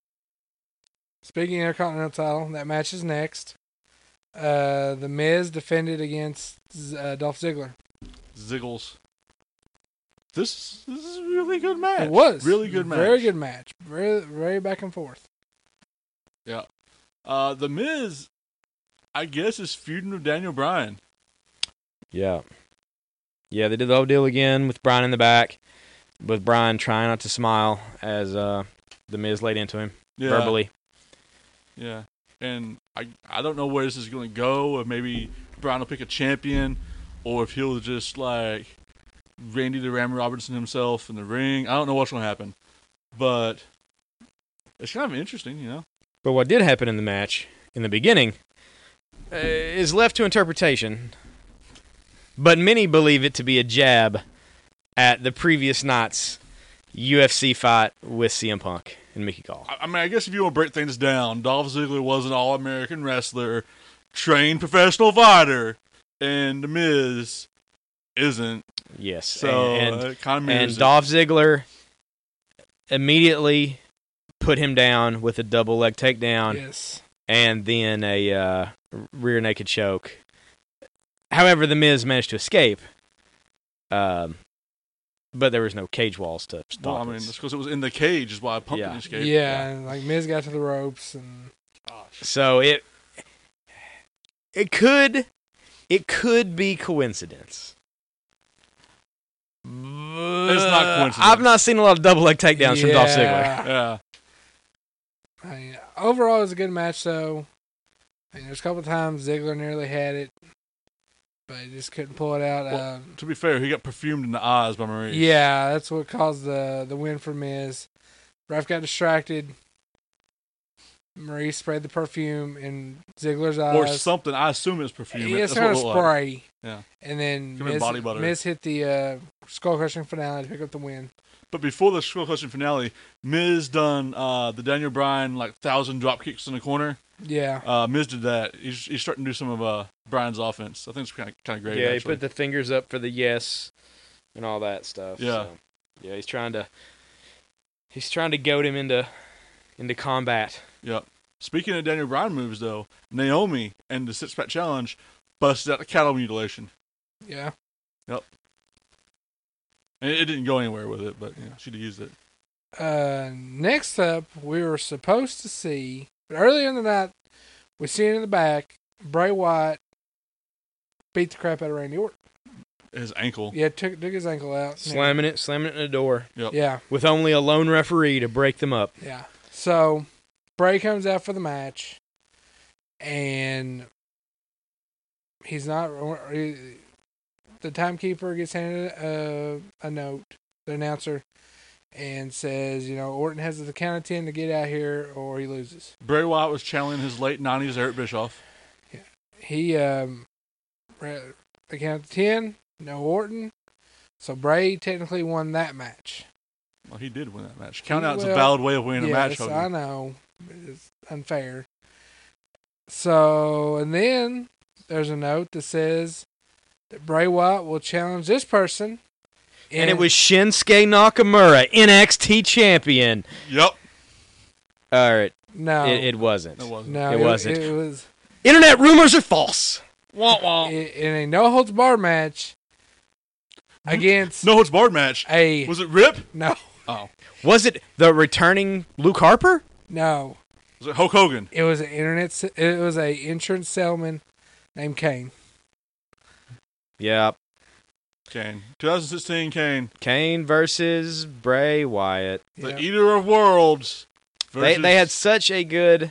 Speaking of Intercontinental title, that match is next. Uh, the Miz defended against uh, Dolph Ziggler.
Ziggles. This this is a really good match.
It was
really good match.
Very good match. Very very back and forth.
Yeah. Uh, the Miz, I guess, is feuding with Daniel Bryan.
Yeah. Yeah, they did the whole deal again with Bryan in the back, with Bryan trying not to smile as uh, the Miz laid into him
Yeah.
verbally.
Yeah. And I I don't know where this is going to go. If maybe Bryan will pick a champion, or if he'll just like Randy the Ram Robertson himself in the ring. I don't know what's going to happen, but it's kind of interesting, you know.
But what did happen in the match, in the beginning, uh, is left to interpretation. But many believe it to be a jab at the previous night's U F C fight with C M Punk. and Mickey Gall.
I, I mean, I guess if you want to break things down, Dolph Ziggler was an All-American wrestler, trained professional fighter, and The Miz isn't.
Yes.
So
and
it kind of
and
mirrors it.
Dolph Ziggler immediately put him down with a double leg takedown
Yes.
and then a uh, rear naked choke. However, The Miz managed to escape, um, but there was no cage walls to stop
Well, I mean,
us.
that's because it was in the cage is why Punk
Yeah.
didn't escape.
Yeah, and like Miz got to the ropes and
So it it could it could be coincidence.
It's not coincidence.
I've not seen a lot of double leg takedowns from Dolph Ziggler.
Yeah.
I mean, overall, it was a good match, though. I mean, there's a couple times Ziggler nearly had it, but he just couldn't pull it out.
Well,
uh,
To be fair, he got perfumed in the eyes by Maurice.
yeah, that's what caused the the win for Miz. Ref got distracted. Maurice sprayed the perfume in Ziggler's eyes.
Or something. I assume it's perfume.
He
That's
was
what
kind
it
of
looked like.
spray.
Yeah.
And then
Give him
Miz,
body butter.
Miz hit the uh, skull crushing finale to pick up the win.
But before the Skull Crushing finale, Miz done uh, the Daniel Bryan like thousand drop kicks in the corner.
Yeah.
Uh, Miz did that. He's, he's starting to do some of uh, Bryan's offense. I think it's kind of kind of great.
Yeah, he
actually.
put the fingers up for the yes and all that stuff.
Yeah.
So, yeah, he's trying to he's trying to goad him into into combat.
Yep. Speaking of Daniel Bryan moves, though, Naomi and the six pack challenge busted out the cattle mutilation.
Yeah.
And it, it didn't go anywhere with it, but you know, she'd have used it.
Uh, next up, we were supposed to see, but earlier in the night, we seen in the back, Bray Wyatt beat the crap out of Randy Orton.
His ankle.
Yeah, took, took his ankle out.
Slamming it, slamming it in the door
Yep.
Yeah,
with only a lone referee to break them up.
yeah. So, Bray comes out for the match, and he's not. He, the timekeeper gets handed a, a note, the announcer, and says, you know, Orton has the count of ten to get out here or he loses.
Bray Wyatt was channeling his late nineties Eric Bischoff.
He, um, the count of ten, no Orton. So Bray technically won that match.
Well, he did win that match. Count out is a
Well,
valid way of winning a match.
Yes,
Hogan.
I know. It's unfair. So, and then there's a note that says that Bray Wyatt will challenge this person.
And it was Shinsuke Nakamura, N X T champion.
Yep.
All right,
no,
it, it wasn't.
It wasn't.
no,
it wasn't.
It, was
Internet rumors are false. Wah, wah.
i- in a no holds barred match against
No holds barred match.
a
Was it Rip?
no,
Oh.
Was it the returning Luke Harper?
no.
Was it Hulk Hogan?
It was an internet. s- It was a insurance salesman named Kane.
Yeah,
Kane. twenty sixteen Kane.
Kane versus Bray Wyatt.
The
Yeah.
Eater of Worlds.
They
versus-
they had such a good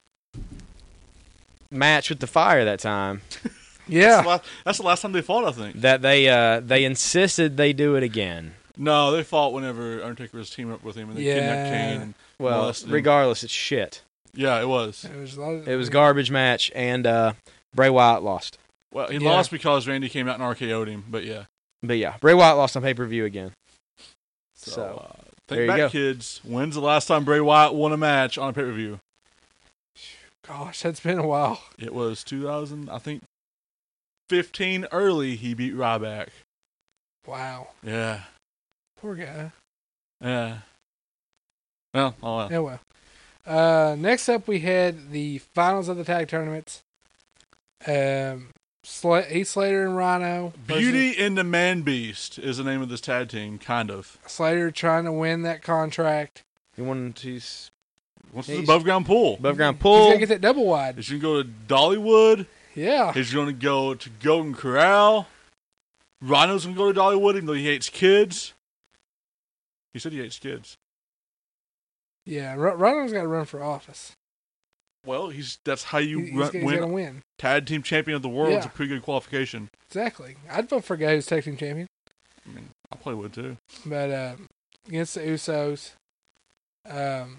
match with the Fire that time
That's the,
Yeah,
last, that's the last time they fought, I think.
that they uh, they insisted they do it again.
No, they fought whenever Undertaker was teaming up with him, and they kidnapped
Yeah.
Kane. And
Well,
molested him.
regardless, it's shit.
Yeah, it was.
it was. A lot of,
It was garbage match, and uh, Bray Wyatt lost.
Well, he
Yeah.
lost because Randy came out and R K O'd him, but yeah.
But yeah, Bray Wyatt lost on pay per view again.
So,
So,
uh,
there
think
you
back,
go.
kids. When's the last time Bray Wyatt won a match on a pay per view?
Gosh, that's been a while.
It was two thousand, I think, fifteen early. He beat Ryback.
Wow,
Yeah,
poor guy.
yeah. Well, oh well.
Yeah, well. Uh, next up, we had the finals of the tag tournaments. Um, Sla- Heath Slater and Rhino. versus
Beauty in the Man Beast is the name of this tag team, kind of.
Slater trying to win that contract.
He wanted to s-
What's
He's-
the above ground pull?
above ground
He's
pull.
gonna get that double wide.
He's gonna go to Dollywood.
Yeah,
He's gonna go to Golden Corral. Rhino's gonna go to Dollywood, even though he hates kids. He said he hates kids.
yeah. R- Rhino's got to run for office.
Well, he's that's how you
He- he's,
run,
he's
win.
gonna win.
Tag team champion of the world is
Yeah.
a pretty good qualification.
Exactly. I'd vote for a guy who's tag team champion,
I mean, I probably would too.
but uh, against the Usos. Um,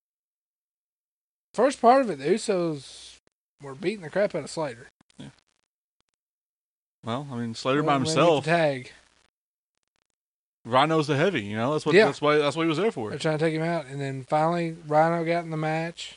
first part of it, the Usos were beating the crap out of Slater.
Well, I mean, Slater by
Well, maybe
himself.
the tag.
Rhino's the heavy, you know. That's what.
Yeah.
That's why. That's what he was there for.
They're trying to take him out, and then finally Rhino got in the match,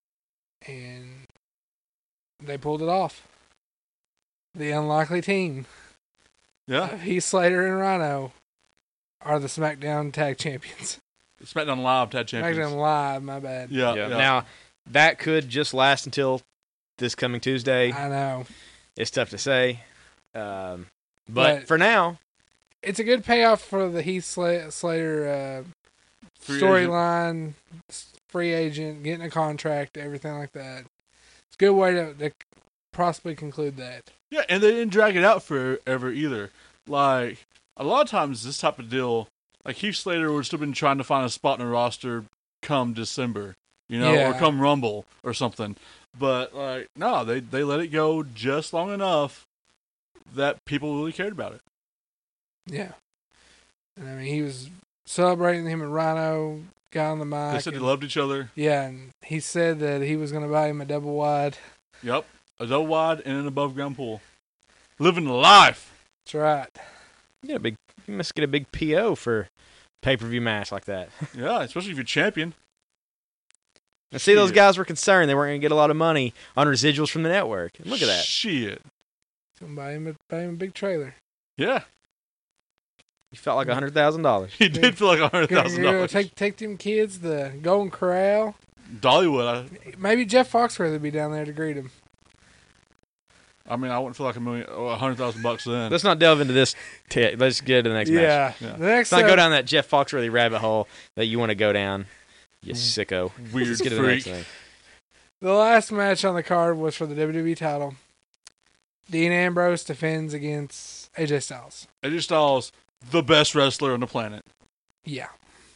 and they pulled it off. The unlikely team
Yeah.
of Heath Slater and Rhino are the SmackDown Tag Champions.
SmackDown Live Tag Champions.
SmackDown Live, my bad.
Yeah,
Yeah.
yeah.
Now, that could just last until this coming Tuesday.
I know.
It's tough to say. Um, but,
But-
for now,
It's a good payoff for the Heath Sla- Slater uh,
Free
storyline, s- free agent, getting a contract, everything like that. It's a good way to, to possibly conclude that.
Yeah, and they didn't drag it out forever either. Like, a lot of times this type of deal, like Heath Slater would still been trying to find a spot in the roster come December, you know,
Yeah.
or come Rumble or something. But, like, no, they, they let it go just long enough that people really cared about it.
Yeah. And I mean, he was celebrating him and Rhino, got on the mic.
They said they
and-
loved each other.
Yeah, and he said that he was going to buy him a double wide.
Yep. A double wide and an above ground pool. Living the life.
That's right.
you, get a big, you must get a big P O for pay-per-view match like that.
Yeah, especially if you're champion.
And see, those
Shit.
guys were concerned they weren't going to get a lot of money on residuals from the network. And look at that.
Shit.
Going to buy him, a, buy him a big trailer.
Yeah.
You felt like one hundred thousand dollars.
He did feel like a hundred
You're
thousand
going to
dollars.
take, take them kids, the Golden Corral.
Dollywood. I,
Maybe Jeff Foxworthy would be down there to greet him.
I mean, I wouldn't feel like a million, oh, a hundred thousand bucks then.
Let's not delve into this. T- let's get to the next match.
Yeah.
Yeah.
The next
Let's not
uh,
go down that Jeff Foxworthy rabbit hole that you want to go down. You sicko.
Weird
Let's get to the next
freak.
thing.
The last match on the card was for the W W E title. Dean Ambrose defends against A J Styles.
A J Styles, the best wrestler on the planet.
Yeah.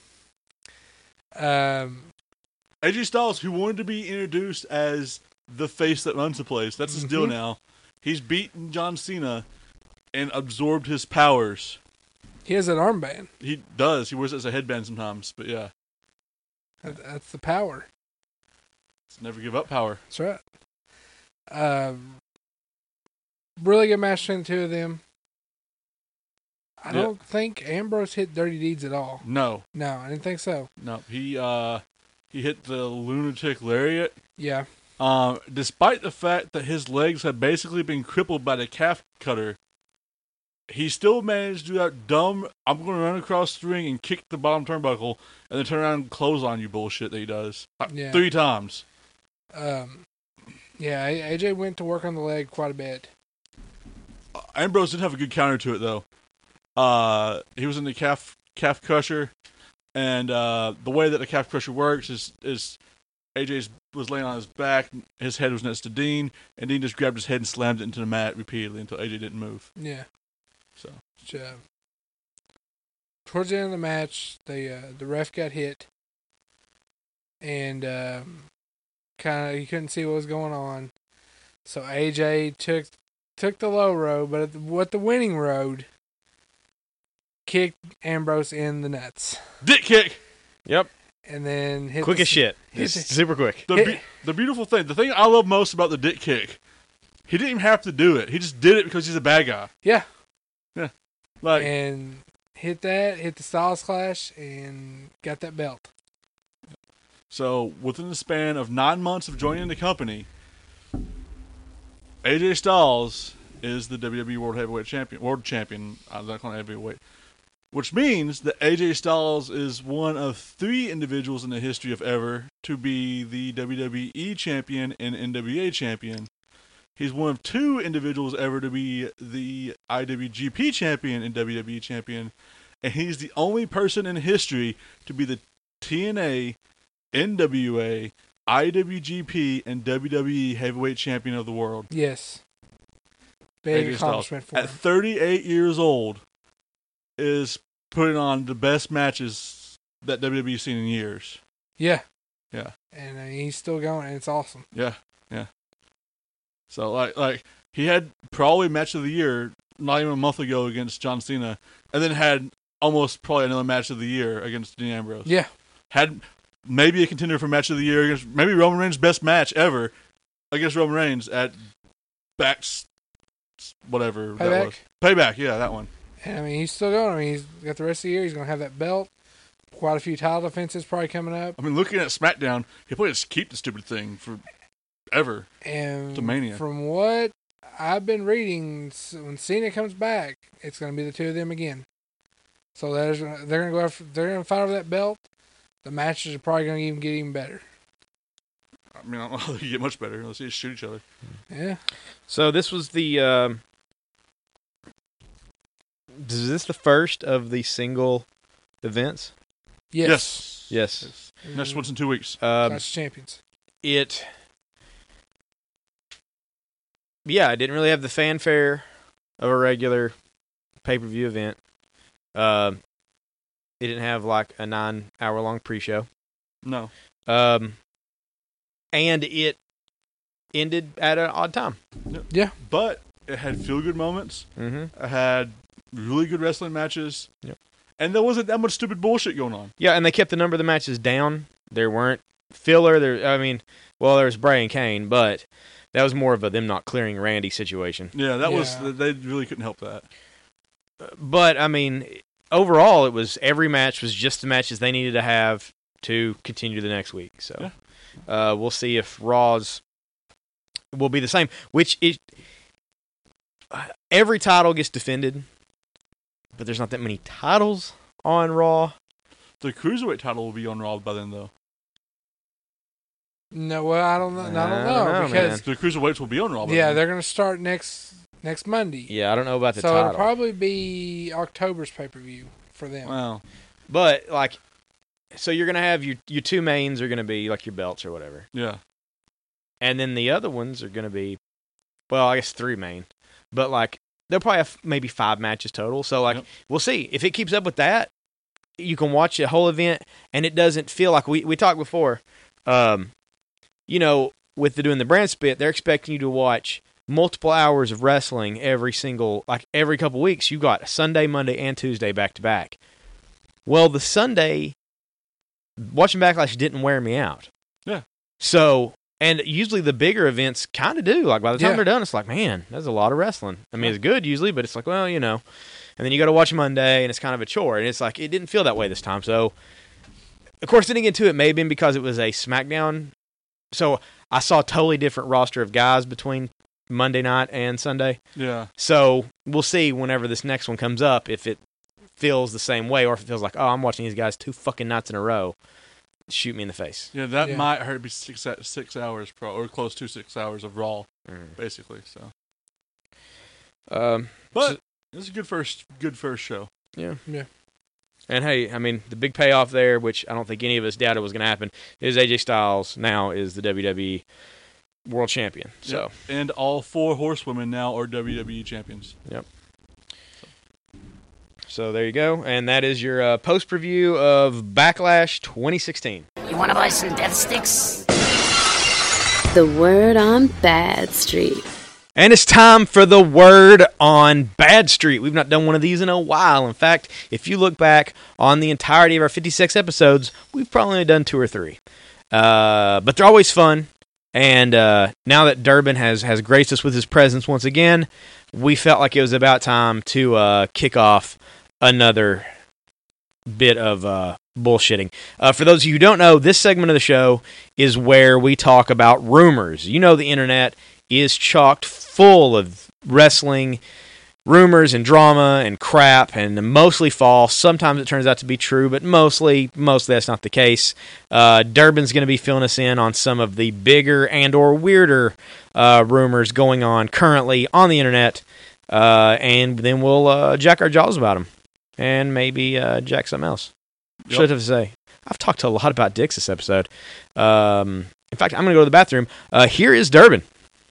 Um.
A J Styles, who wanted to be introduced as the face that runs the place. That's his deal
Mhm.
now. He's beaten John Cena and absorbed his powers.
He has an armband.
He does. He wears it as a headband sometimes. But yeah,
That- That's the power.
it's never give up power.
That's right. Um, really good match between the two of them. I
Yeah.
don't think Ambrose hit Dirty Deeds at all.
No,
No, I didn't think so.
no. He uh, he hit the lunatic lariat.
Yeah.
Um, despite the fact that his legs had basically been crippled by the calf cutter, he still managed to do that dumb, I'm going to run across the ring and kick the bottom turnbuckle and then turn around and close on you bullshit that he does. Like,
Yeah.
Three times.
Um, yeah, A- AJ went to work on the leg quite a bit.
Uh, Ambrose did have a good counter to it, though. Uh, he was in the calf calf crusher, and uh, the way that the calf crusher works is, is A J was laying on his back, his head was next to Dean, and Dean just grabbed his head and slammed it into the mat repeatedly until A J didn't move.
Yeah.
So
Which, uh, towards the end of the match, the uh, the ref got hit, and um, kind of you couldn't see what was going on. So A J took took the low road, but at the, what the winning road kicked Ambrose in the nuts,
dick kick.
Yep.
and then hit
Quick
the,
as shit.
hit
It's
the-
super quick.
The
Hit-
be- the beautiful thing, the thing I love most about the dick kick, he didn't even have to do it. He just did it because he's a bad guy.
Yeah,
Like
and hit that, hit the Styles Clash, and got that belt.
so, within the span of nine months of joining the company, A J Styles is the W W E World Heavyweight Champion. World Champion. I'm not calling it heavyweight. Which means that A J Styles is one of three individuals in the history of ever to be the W W E Champion and N W A Champion. He's one of two individuals ever to be the I W G P Champion and W W E Champion. And he's the only person in history to be the T N A, N W A, I W G P, and W W E Heavyweight Champion of the world.
Yes, big
A J Styles,
accomplishment for
at
him.
thirty-eight years old, is putting on the best matches that W W E's seen in years.
Yeah,
Yeah.
and uh, he's still going, and it's awesome.
Yeah, yeah. So like, like he had probably match of the year not even a month ago against John Cena, and then had almost probably another match of the year against Dean Ambrose.
Yeah,
Had maybe a contender for match of the year against maybe Roman Reigns' best match ever against Roman Reigns at Backs, whatever that
Payback?
was. Payback, yeah, that one.
And I mean, he's still going. I mean, he's got the rest of the year. He's going to have that belt. Quite a few title defenses probably coming up.
I mean, looking at SmackDown, he probably just keep the stupid thing for ever.
And
to Mania.
From what I've been reading, when Cena comes back, it's going to be the two of them again. So there's, they're going to go after, they're going to fight over that belt. The matches are probably going to even get even better.
I mean, I don't know how they get much better unless they just shoot each other.
Yeah.
So this was the. Um, is this the first of the single events?
Yes.
Yes.
Yes.
yes. Next one's in two weeks.
Um,
Clash of Champions.
it. Yeah, it didn't really have the fanfare of a regular pay-per-view event. Um, it didn't have like a nine-hour-long pre-show.
No.
Um, and it ended at an odd time.
Yeah.
But it had feel-good moments.
Mm-hmm.
It had really good wrestling matches.
Yep.
And there wasn't that much stupid bullshit going on.
Yeah, and they kept the number of the matches down. There weren't filler. There, I mean, well, there was Bray and Kane, but that was more of a them not clearing Randy situation.
Yeah, that
Yeah.
was they really couldn't help that.
But I mean, overall, it was every match was just the matches they needed to have to continue the next week. So
Yeah.
uh, we'll see if Raw's will be the same. Which is every title gets defended, but there's not that many titles on Raw.
The Cruiserweight title will be on Raw by then, though.
No, well, I don't know. I don't know,
I don't know,
because
The Cruiserweights will be on Raw by
yeah,
then.
they're going to start next next Monday.
Yeah, I don't know about the
so
title.
it'll probably be October's pay per view for them.
Wow.
But like, so you're gonna have your your two mains are gonna be like your belts or whatever,
Yeah.
and then the other ones are gonna be, well, I guess three main, but like they'll probably have maybe five matches total. So like
Yep.
we'll see if it keeps up with that. You can watch the whole event, and it doesn't feel like we we talked before. Um, you know, with the doing the brand split, they're expecting you to watch multiple hours of wrestling every single, like every couple weeks. You got Sunday, Monday, and Tuesday back to back. Well, the Sunday watching Backlash didn't wear me out.
Yeah.
So, and usually the bigger events kind of do. Like by the time
Yeah.
they're done, it's like, man, that's a lot of wrestling. I mean, it's good usually, but it's like, well, you know. And then you got to watch Monday, and it's kind of a chore. And it's like it didn't feel that way this time. So, of course, getting into it may have been because it was a SmackDown. So I saw a totally different roster of guys between Monday night and Sunday.
Yeah.
So we'll see whenever this next one comes up if it feels the same way or if it feels like, oh, I'm watching these guys two fucking nights in a row. Shoot me in the face.
Yeah, that
Yeah.
might hurt. Be six six hours pro or close to six hours of Raw,
Mm.
basically. So,
Um,
but it's a good first good first show.
yeah.
Yeah.
And hey, I mean, the big payoff there, which I don't think any of us doubted was going to happen, is A J Styles now is the W W E World Champion. So,
Yep. And all four horsewomen now are W W E champions.
so there you go. And that is your uh, post preview of Backlash twenty sixteen.
You wanna buy some death sticks?
The word on Bad Street.
And it's time for the word on Bad Street. We've not done one of these in a while. In fact, if you look back on the entirety of our fifty-six episodes, we've probably only done two or three. Uh, but they're always fun. And uh, now that Durbin has, has graced us with his presence once again, we felt like it was about time to uh, kick off another bit of uh, bullshitting. Uh, for those of you who don't know, this segment of the show is where we talk about rumors. You know the internet is chocked full of wrestling rumors and drama and crap, and mostly false. Sometimes it turns out to be true, but mostly, mostly that's not the case. Uh, Durbin's going to be filling us in on some of the bigger and or weirder uh, rumors going on currently on the internet, uh, and then we'll uh, jack our jaws about them, and maybe uh, jack something else.
Yep.
Should have to say. I've talked a lot about dicks this episode. Um, in fact, I'm going to go to the bathroom. Uh, here is Durbin.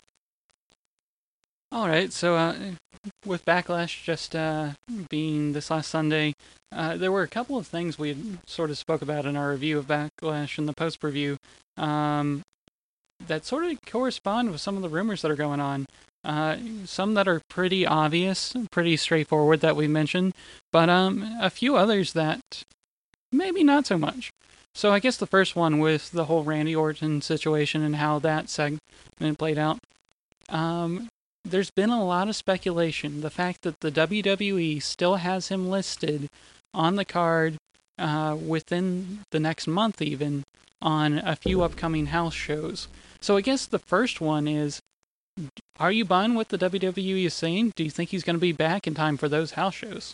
All right, so uh, with Backlash just uh, being this last Sunday, uh, there were a couple of things we had sort of spoke about in our review of Backlash and the post-review um, that sort of correspond with some of the rumors that are going on. Uh, some that are pretty obvious, pretty straightforward that we mentioned, but um, a few others that maybe not so much. So I guess the first one with the whole Randy Orton situation and how that segment played out. Um, there's been a lot of speculation. The fact that the W W E still has him listed on the card uh, within the next month, even on a few upcoming house shows. So I guess the first one is, are you buying what the W W E is saying? Do you think he's going to be back in time for those house shows?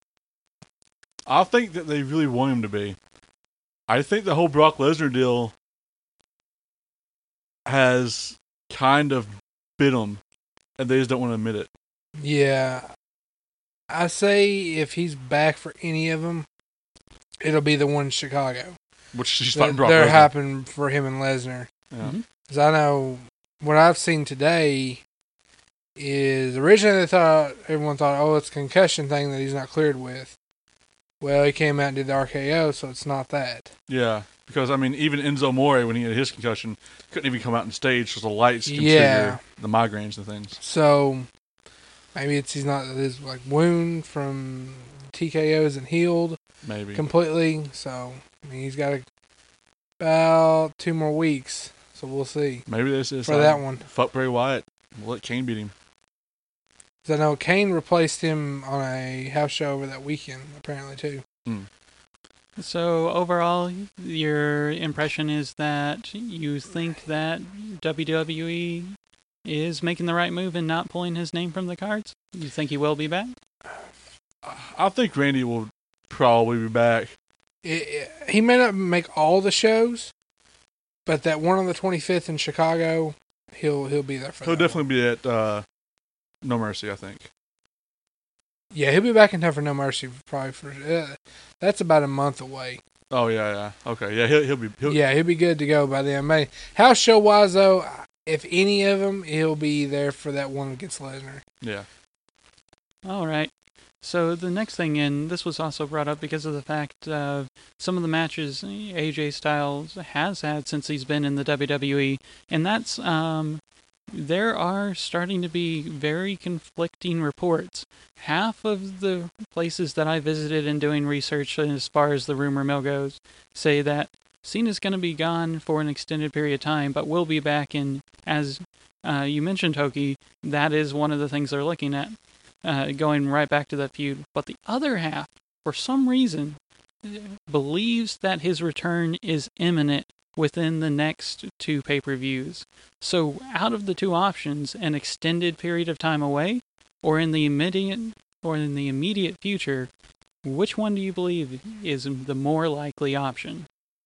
I think that they really want him to be. I think the whole Brock Lesnar deal has kind of bit them, and they just don't want to admit it.
Yeah. I say if he's back for any of them, it'll be the one in Chicago.
Which he's
They're,
fighting Brock
they're
Lesnar.
happening for him and Lesnar.
Yeah.
Because I know what I've seen today is originally they thought, everyone thought, oh, it's a concussion thing that he's not cleared with. Well, he came out and did the R K O, so it's not that.
Yeah, because, I mean, even Enzo Amore, when he had his concussion, couldn't even come out on stage because the lights can
Yeah.
trigger the migraines and things.
So maybe it's he's not his like wound from T K O isn't healed
Maybe.
completely. So I mean, he's got a, about two more weeks. So we'll see
Maybe this is
for that one.
Fuck Bray Wyatt. We'll let Kane beat him.
'Cause I know Kane replaced him on a house show over that weekend, apparently too.
Mm.
So overall, your impression is that you think that W W E is making the right move and not pulling his name from the cards? You think he will be back?
I think Randy will probably be back.
It, it, he may not make all the shows, but that one on the twenty-fifth in Chicago, he'll he'll be there for.
He'll
that
definitely
one.
be at uh, No Mercy, I think.
Yeah, he'll be back in time for No Mercy probably for. Uh, that's about a month away.
Oh yeah, yeah. Okay, yeah. He'll he'll be. He'll,
Yeah, he'll be good to go by then. May house show wise though, if any of them, he'll be there for that one against Lesnar.
Yeah.
All right. So the next thing, and this was also brought up because of the fact of some of the matches A J Styles has had since he's been in the W W E, and that's um, there are starting to be very conflicting reports. Half of the places that I visited in doing research as far as the rumor mill goes say that Cena's going to be gone for an extended period of time, but will be back in, as uh, you mentioned, Hokie, that is one of the things they're looking at. Uh, going right back to that feud. But the other half, for some reason, believes that his return is imminent within the next two pay-per-views. So out of the two options, an extended period of time away, or in the immediate or in the immediate future, which one do you believe is the more likely option?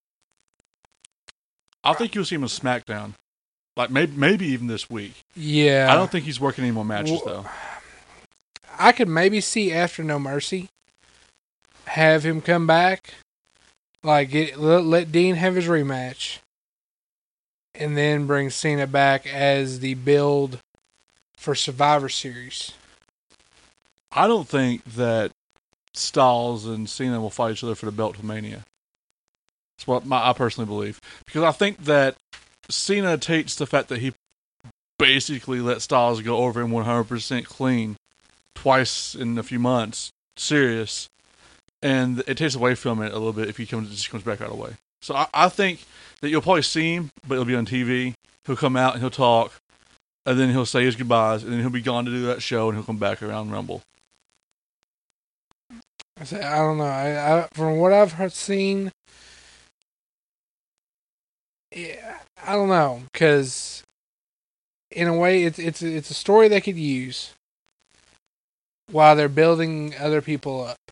I think you'll see him on SmackDown. Like maybe maybe even this week.
Yeah,
I don't think he's working any more matches
Well,
though.
I could maybe see after No Mercy, have him come back, like get, let, let Dean have his rematch, and then bring Cena back as the build for Survivor Series.
I don't think that Styles and Cena will fight each other for the belt till Mania. That's what my, I personally believe. Because I think that Cena takes the fact that he basically let Styles go over him one hundred percent clean twice in a few months, serious, and it takes away from it a little bit if he comes just comes back right away. So I, I think that you'll probably see him, but it'll be on T V. He'll come out and he'll talk, and then he'll say his goodbyes, and then he'll be gone to do that show, and he'll come back around Rumble.
I say I don't know. I, I from what I've heard, seen, yeah, I don't know because in a way it's it's it's a story they could use while they're building other people up,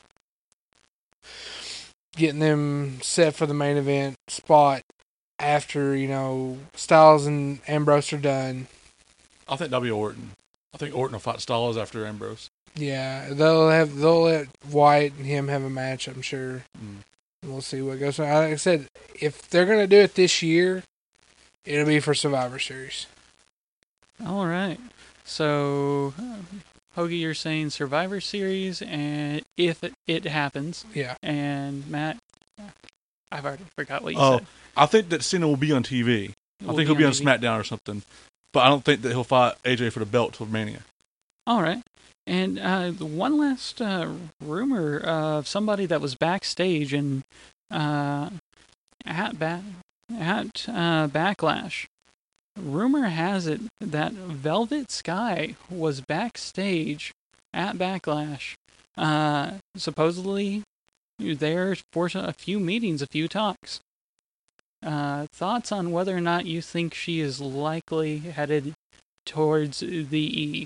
getting them set for the main event spot after, you know, Styles and Ambrose are done.
I think that'll be Orton. I think Orton will fight Styles after Ambrose.
Yeah, they'll have they'll let Wyatt and him have a match, I'm sure.
Mm.
We'll see what goes on. Like I said, if they're gonna do it this year, it'll be for Survivor Series.
All right. So, Hoagie, you're saying Survivor Series, and if it, it happens,
Yeah.
and Matt, I've already forgot what you
Oh,
said.
I think that Cena will be on T V. I
Will
think he'll be on
T V.
SmackDown or something. But I don't think that he'll fight A J for the belt till Mania.
All right. And uh, the one last uh, rumor of somebody that was backstage and uh, at ba- at uh, Backlash rumor has it that Velvet Sky was backstage at Backlash, uh, supposedly there for a few meetings, a few talks. Uh, thoughts on whether or not you think she is likely headed towards the E?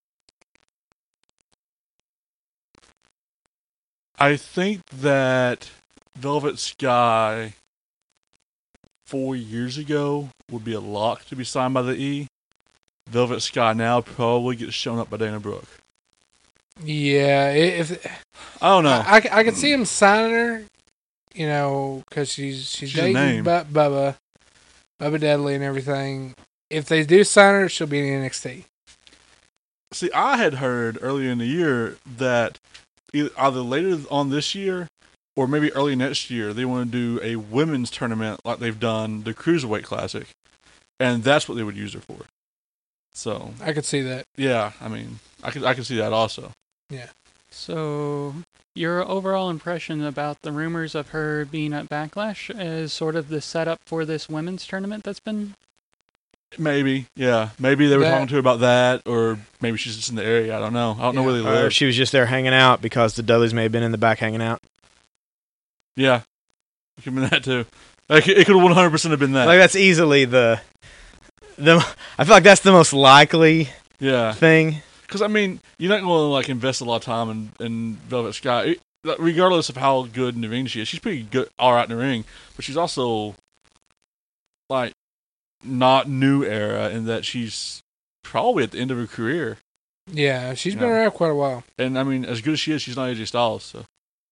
I think that Velvet Sky four years ago would be a lock to be signed by the E. Velvet Sky now probably gets shown up by Dana Brooke.
Yeah, if
I don't know.
I, I, I could see him signing her, you know, because she's she's,
She's a
dating
name.
Bu- Bubba, Bubba Dudley and everything. If they do sign her, she'll be in N X T.
See, I had heard earlier in the year that either, either later on this year or maybe early next year, they want to do a women's tournament like they've done the Cruiserweight Classic. And that's what they would use her for. So,
I could see that.
yeah, I mean, I could I could see that also.
Yeah.
So, your overall impression about the rumors of her being at Backlash is sort of the setup for this women's tournament that's been...
Maybe, yeah. Maybe they were
That-
talking to her about that, or maybe she's just in the area. I don't know. I don't know
Yeah.
where they
Or
live.
she was just there hanging out because the Dudleys may have been in the back hanging out.
Yeah. It could have been that, too. Like, it could have one hundred percent have been that.
Like that's easily the the. I feel like that's the most likely
yeah.
thing.
Because, I mean, you're not going to, like, invest a lot of time in, in Velvet Sky. It, like, regardless of how good in the ring she is. She's pretty good, all right in the ring. But she's also, like, not new era in that she's probably at the end of her career.
Yeah, she's been
Yeah.
around quite a while.
And, I mean, as good as she is, she's not A J Styles, so.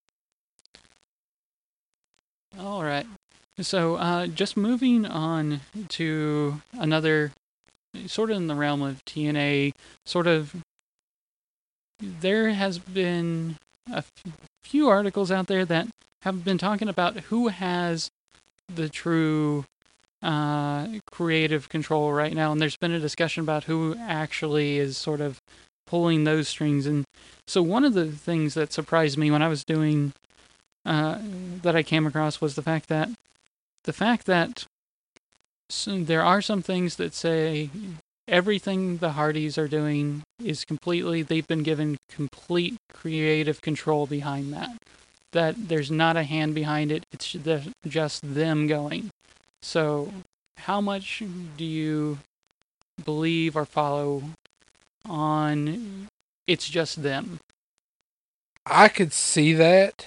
All right. So, uh, just moving on to another, sort of in the realm of T N A, sort of, there has been a f- few articles out there that have been talking about who has the true uh, creative control right now, and there's been a discussion about who actually is sort of pulling those strings. And so one of the things that surprised me when I was doing uh, that I came across was the fact that the fact that so there are some things that say everything the Hardys are doing is completely, they've been given complete creative control behind that. That there's not a hand behind it, it's ju- just them going. So, how much do you believe or follow on it's just them?
I could see that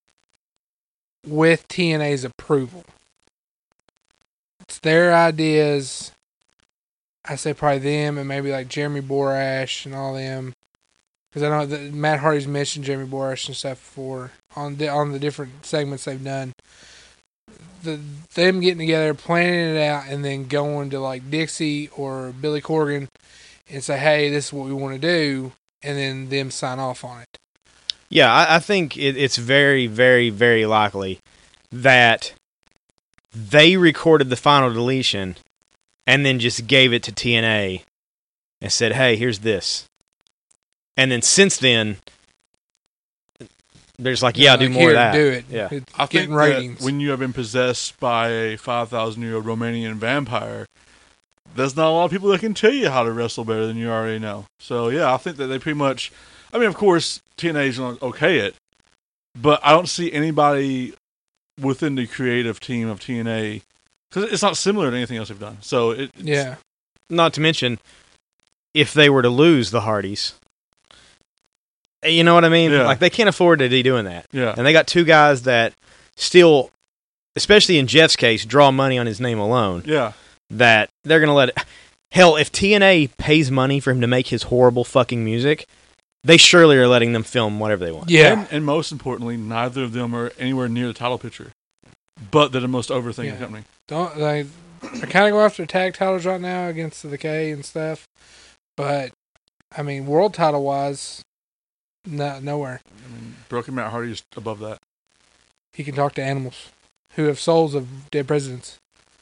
with T N A's approval. It's their ideas. I say probably them and maybe like Jeremy Borash and all them. Because I know that Matt Hardy's mentioned Jeremy Borash and stuff before on the, on the different segments they've done. The them getting together, planning it out, and then going to like Dixie or Billy Corgan and say, "Hey, this is what we want to do," and then them sign off on it.
Yeah, I, I think it, it's very, very, very likely that they recorded the final deletion and then just gave it to T N A and said, "Hey, here's this." And then since then, they're just like, "Yeah, do
like,
more
here,
of that."
Do it.
Yeah.
It's
I
getting
think
ratings.
that when you have been possessed by a five thousand year old Romanian vampire, there's not a lot of people that can tell you how to wrestle better than you already know. So, yeah, I think that they pretty much... I mean, of course, T N A is going to okay it, but I don't see anybody within the creative team of T N A... Because it's not similar to anything else they've done. So, it, it's,
yeah.
Not to mention, if they were to lose the Hardys, you know what I mean?
Yeah.
Like, they can't afford to be doing that.
yeah.
And they got two guys that still, especially in Jeff's case, draw money on his name alone.
Yeah.
That they're going to let it. Hell, if T N A pays money for him to make his horrible fucking music, they surely are letting them film whatever they want.
Yeah.
And, and most importantly, neither of them are anywhere near the title picture. But they're the most over thing in the
Yeah.
company.
Don't they? I kind of go after tag titles right now against the K and stuff, but I mean, world title wise, no, nowhere.
I mean, Broken Matt Hardy is above that.
He can talk to animals who have souls of dead presidents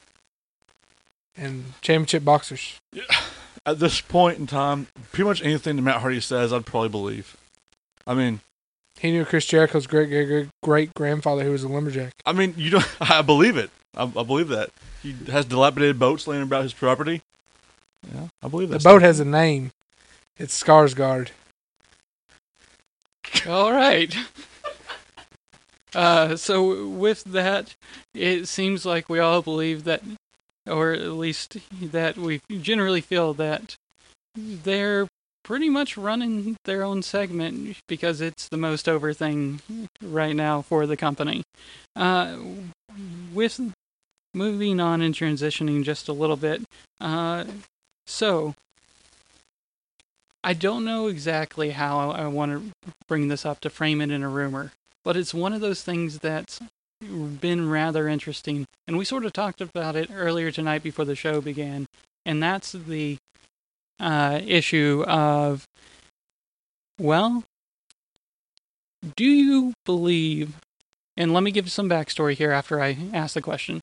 and championship boxers.
At this point in time, pretty much anything that Matt Hardy says, I'd probably believe. I mean,
He knew Chris Jericho's great great great, great grandfather who was a lumberjack.
I mean, you don't. I believe it. I, I believe that he has dilapidated boats laying about his property. Yeah, I believe
The
that.
boat has a name. It's Skarsgård.
All right. Uh, so with that, it seems like we all believe that, or at least that we generally feel that they're pretty much running their own segment because it's the most over thing right now for the company. Uh, with moving on and transitioning just a little bit, uh, so I don't know exactly how I want to bring this up to frame it in a rumor, but it's one of those things that's been rather interesting, and we sort of talked about it earlier tonight before the show began, and that's the uh, issue of, well, do you believe, and let me give some backstory here after I ask the question,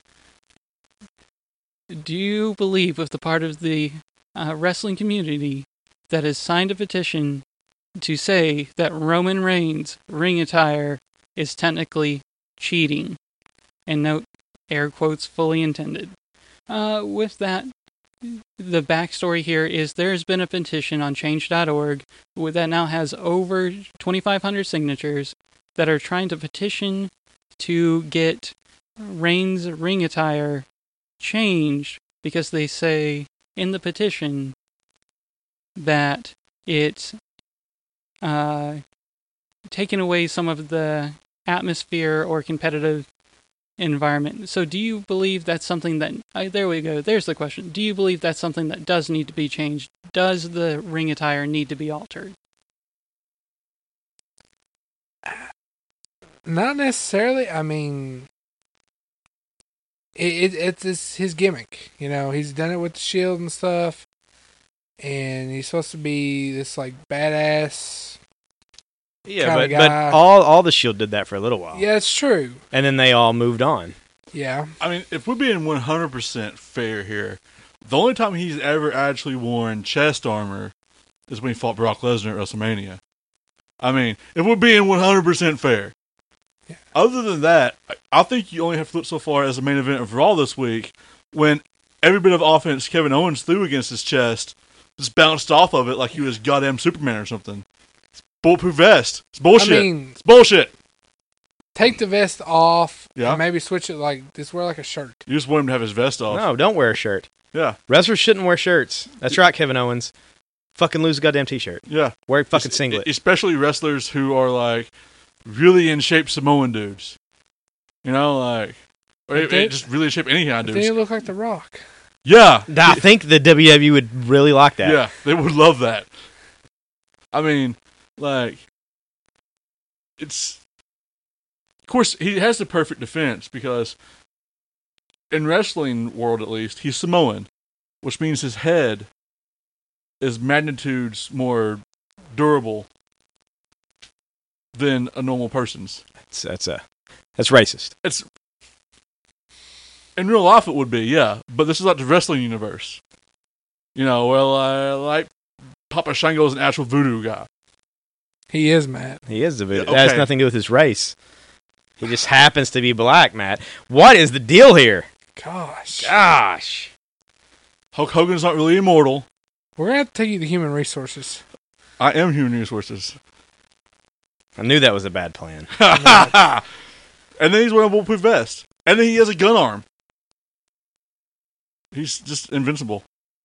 do you believe with the part of the uh, wrestling community that has signed a petition to say that Roman Reigns' ring attire is technically cheating? And note, air quotes fully intended. Uh, with that, the backstory here is there's been a petition on change dot org that now has over twenty-five hundred signatures that are trying to petition to get Reigns' ring attire changed because they say in the petition that it's uh, taken away some of the atmosphere or competitive environment. So do you believe that's something that, uh, there we go, there's the question. Do you believe that's something that does need to be changed? Does the ring attire need to be altered?
Not necessarily. I mean, it, it it's, it's his gimmick. You know, he's done it with the Shield and stuff, and he's supposed to be this like badass.
Yeah, but,
kinda
but
guy.
all all the Shield did that for a little while.
Yeah, it's true.
And then they all moved on.
Yeah.
I mean, if we're being one hundred percent fair here, the only time he's ever actually worn chest armor is when he fought Brock Lesnar at WrestleMania. I mean, if we're being one hundred percent fair.
Yeah.
Other than that, I- I think you only have to look so far as the main event of Raw this week when every bit of offense Kevin Owens threw against his chest just bounced off of it like he was goddamn Superman or something. It's bulletproof vest. It's bullshit.
I mean,
it's bullshit.
take the vest off.
Yeah.
And maybe switch it like just wear like a shirt.
You just want him to have his vest off.
No, don't wear a shirt.
Yeah,
Wrestlers shouldn't wear shirts. That's right, Kevin Owens. Fucking lose a goddamn t-shirt.
yeah.
Wear a fucking
Es-
singlet.
Especially wrestlers who are like really in shape Samoan dudes. You know, like or
But they-
just really in shape any kind of
Then you
dudes.
look like The Rock.
Yeah,
I think the W W E would really like that.
yeah, they would love that. I mean, like it's of course he has the perfect defense because in wrestling world at least he's Samoan, which means his head is magnitudes more durable than a normal person's.
That's, that's a that's racist.
It's in real life it would be, yeah, but this is like the wrestling universe. You know, well, I like Papa Shango's an actual voodoo guy.
He is, Matt.
He is the voodoo.
Okay.
That has nothing to do with his race. He just happens to be black, Matt. What is the deal here?
Gosh.
Gosh.
Hulk Hogan's not really immortal.
We're going to have to take you to human resources.
I am human resources.
I knew that was a bad plan.
And then he's wearing a bulletproof vest. And then he has a gun arm. He's just invincible.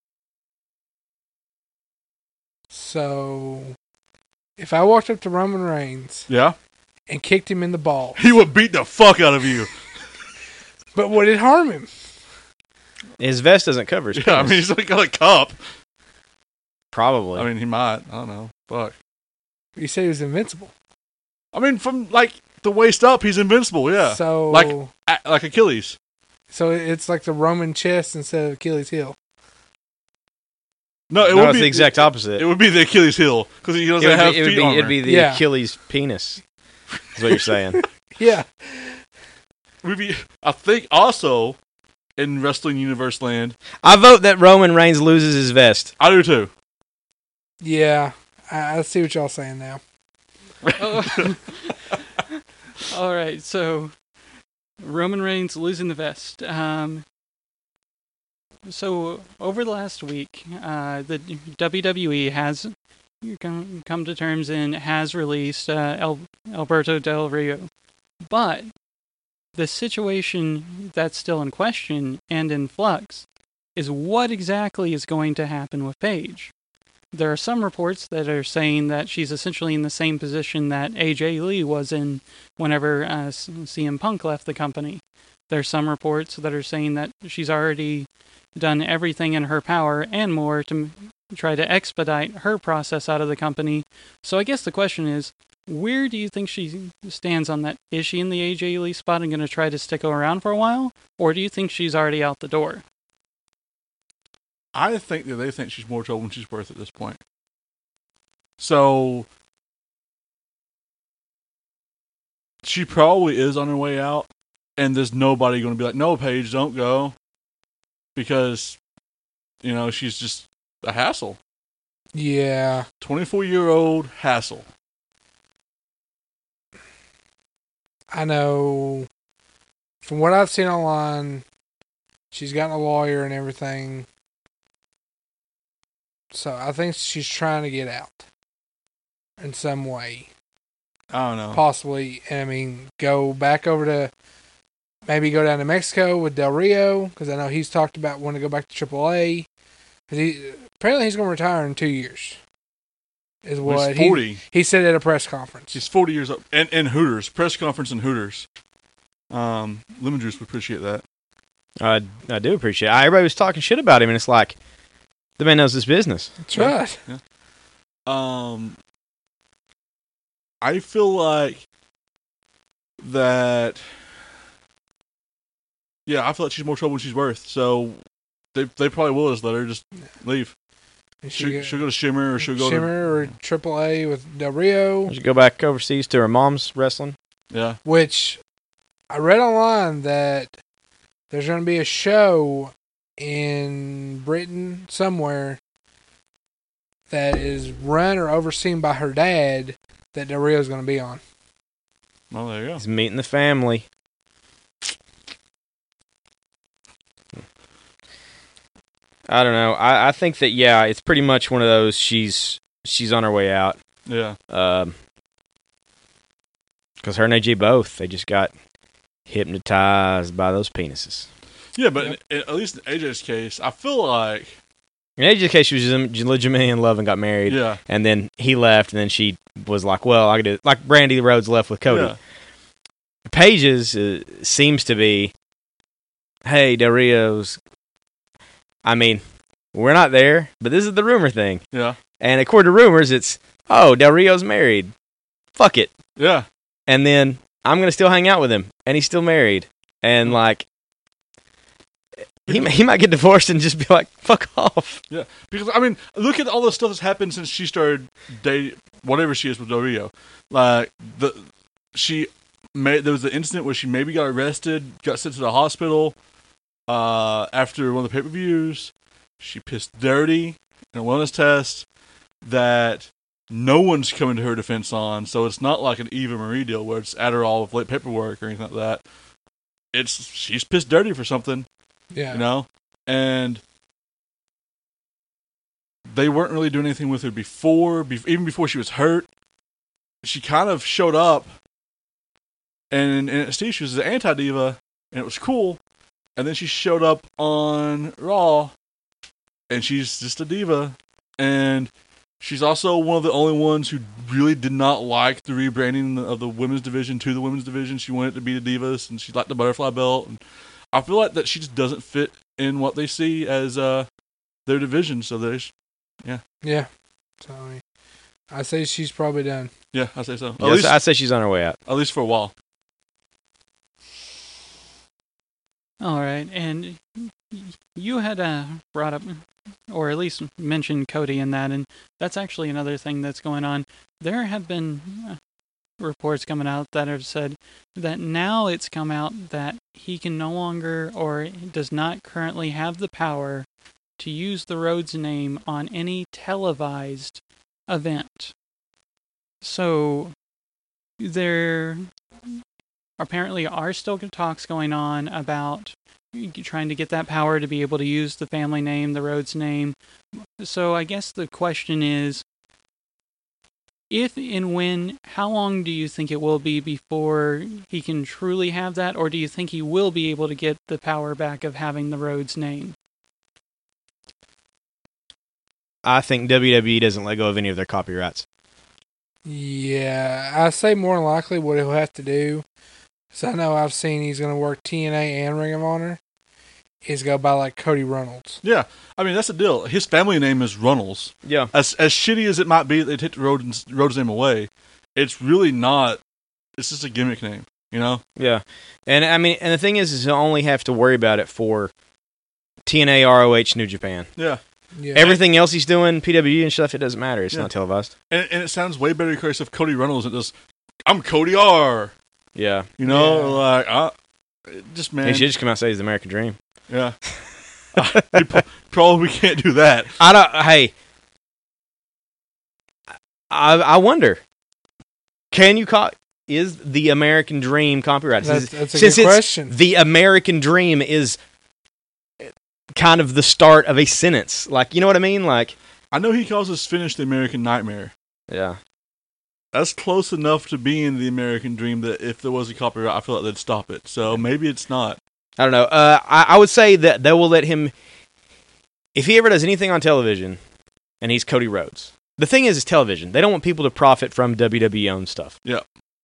So, if I walked up to Roman Reigns
Yeah?
and kicked him in the ball,
He would beat the fuck out of you.
but would it harm him?
His vest doesn't cover his
Yeah, I
penis.
mean, he's like got a cup.
Probably.
I mean, he might. I don't know. Fuck.
You said he was invincible.
I mean, from, like, the waist up, he's invincible, yeah.
So,
Like, a- like Achilles.
so it's like the Roman chest instead of Achilles heel.
No, it
no,
would
it's
be
the exact opposite.
It would be the Achilles heel because he
It
doesn't
would
have
be, it would
feet
be,
armor.
it'd be the
Yeah.
Achilles penis. Is what you're saying.
Yeah.
Would be, I think also in wrestling universe land,
I vote that Roman Reigns loses his vest.
I do too.
Yeah. I, I see what y'all saying now.
Oh. All right, so Roman Reigns losing the vest. Um, so over the last week, uh, the W W E has come, come to terms and has released uh, El, Alberto Del Rio. But the situation that's still in question and in flux is what exactly is going to happen with Paige. There are some reports that are saying that she's essentially in the same position that A J Lee was in whenever uh, C M Punk left the company. There are some reports that are saying that she's already done everything in her power and more to m- try to expedite her process out of the company. So I guess the question is, where do you think she stands on that? Is she in the A J Lee spot and going to try to stick around for a while? Or do you think she's already out the door?
I think that they think she's more trouble than she's worth at this point. So she probably is on her way out, and there's nobody going to be like, no, Paige, don't go. Because, you know, she's just a hassle.
Yeah.
twenty-four-year-old hassle.
I know from what I've seen online, she's gotten a lawyer and everything. So I think she's trying to get out in some way.
I don't know.
Possibly, I mean, go back over to, maybe go down to Mexico with Del Rio, because I know he's talked about wanting to go back to triple A. Cause he, apparently he's going to retire in two years. Is what
He's forty.
He, he said at a press conference.
He's forty years old. And, and Hooters. Press conference in Hooters. Um, Lemon Juice would appreciate that.
I I do appreciate it. Everybody was talking shit about him, and it's like, the man knows his business.
That's right.
Yeah. Um, I feel like that. Yeah, I feel like she's more trouble than she's worth. So they they probably will just let her just leave. She, she'll go to Shimmer or she'll go
Shimmer
to
or triple A with Del Rio.
She go back overseas to her mom's wrestling.
Yeah.
Which I read online that there's going to be a show in Britain somewhere that is run or overseen by her dad that Del Rio's going to be on.
Oh, there you go.
He's meeting the family. I don't know. I, I think that, yeah, it's pretty much one of those, she's she's on her way out.
Yeah.
Um, because her and A J both, they just got hypnotized by those penises.
Yeah, but yep. in, in, at least in A J's case, I feel like...
In A J's case, she was legitimately in love and got married.
Yeah.
And then he left, and then she was like, well, I could do... Like Brandy Rhodes left with Cody.
Yeah.
Paige's uh, seems to be, hey, Del Rio's... I mean, we're not there, but this is the rumor thing.
Yeah.
And according to rumors, it's, oh, Del Rio's married. Fuck it.
Yeah.
And then I'm going to still hang out with him, and he's still married. And, like, he he might get divorced and just be like, fuck off.
Yeah. Because, I mean, look at all the stuff that's happened since she started dating, whatever she is with Del Rio. Like, the she made, there was the incident where she maybe got arrested, got sent to the hospital. Uh, after one of the pay-per-views, she pissed dirty in a wellness test that no one's coming to her defense on. So it's not like an Eva Marie deal where it's Adderall with late paperwork or anything like that. It's she's pissed dirty for something,
Yeah.
you know, and they weren't really doing anything with her before, be- even before she was hurt. She kind of showed up, and in N X T she was an anti-diva, and it was cool. And then she showed up on Raw, and she's just a diva. And she's also one of the only ones who really did not like the rebranding of the women's division to the women's division. She wanted to be the divas, and she liked the butterfly belt. And I feel like that she just doesn't fit in what they see as uh, their division. So there's, yeah.
Yeah. So I say she's probably done.
Yeah, I say so. At
Yes,
least,
I say she's on her way out.
At least for a while.
All right, and you had uh, brought up, or at least mentioned Cody in that, and that's actually another thing that's going on. There have been uh, reports coming out that have said that now it's come out that he can no longer, or does not currently have the power to use the Rhodes name on any televised event. So there apparently are still talks going on about trying to get that power to be able to use the family name, the Rhodes name. So I guess the question is, if and when, how long do you think it will be before he can truly have that, or do you think he will be able to get the power back of having the Rhodes name?
I think W W E doesn't let go of any of their copyrights.
Yeah, I say more than likely what he'll have to do, because I know I've seen he's going to work T N A and Ring of Honor, is go by like Cody Runnels.
Yeah, I mean that's the deal. His family name is Runnels.
Yeah.
As as shitty as it might be, that they take the Rhodes Rhodes name away. It's really not. It's just a gimmick name, you know.
Yeah, and I mean, and the thing is, is you only have to worry about it for T N A, R O H, New Japan.
Yeah.
Yeah.
Everything else he's doing, P W E and stuff, it doesn't matter. It's
Yeah.
not televised.
And, and it sounds way better because of Cody Runnels. It does. I'm Cody R.
Yeah.
You know,
Yeah.
like uh, it just man.
He should just come out and say he's the American Dream.
Yeah. uh, he pro- probably can't do that.
I don't. Hey, I I wonder. Can you call is the American Dream copyright?
That's,
Since-
that's a
since
good
it's-
question.
The American Dream is kind of the start of a sentence. Like, you know what I mean? Like,
I know he calls us finish the American Nightmare.
yeah.
That's close enough to being the American Dream that if there was a copyright, I feel like they'd stop it. So maybe it's not.
I don't know. Uh, I, I would say that they will let him, if he ever does anything on television, and he's Cody Rhodes. The thing is, it's television. They don't want people to profit from W W E-owned stuff.
Yeah.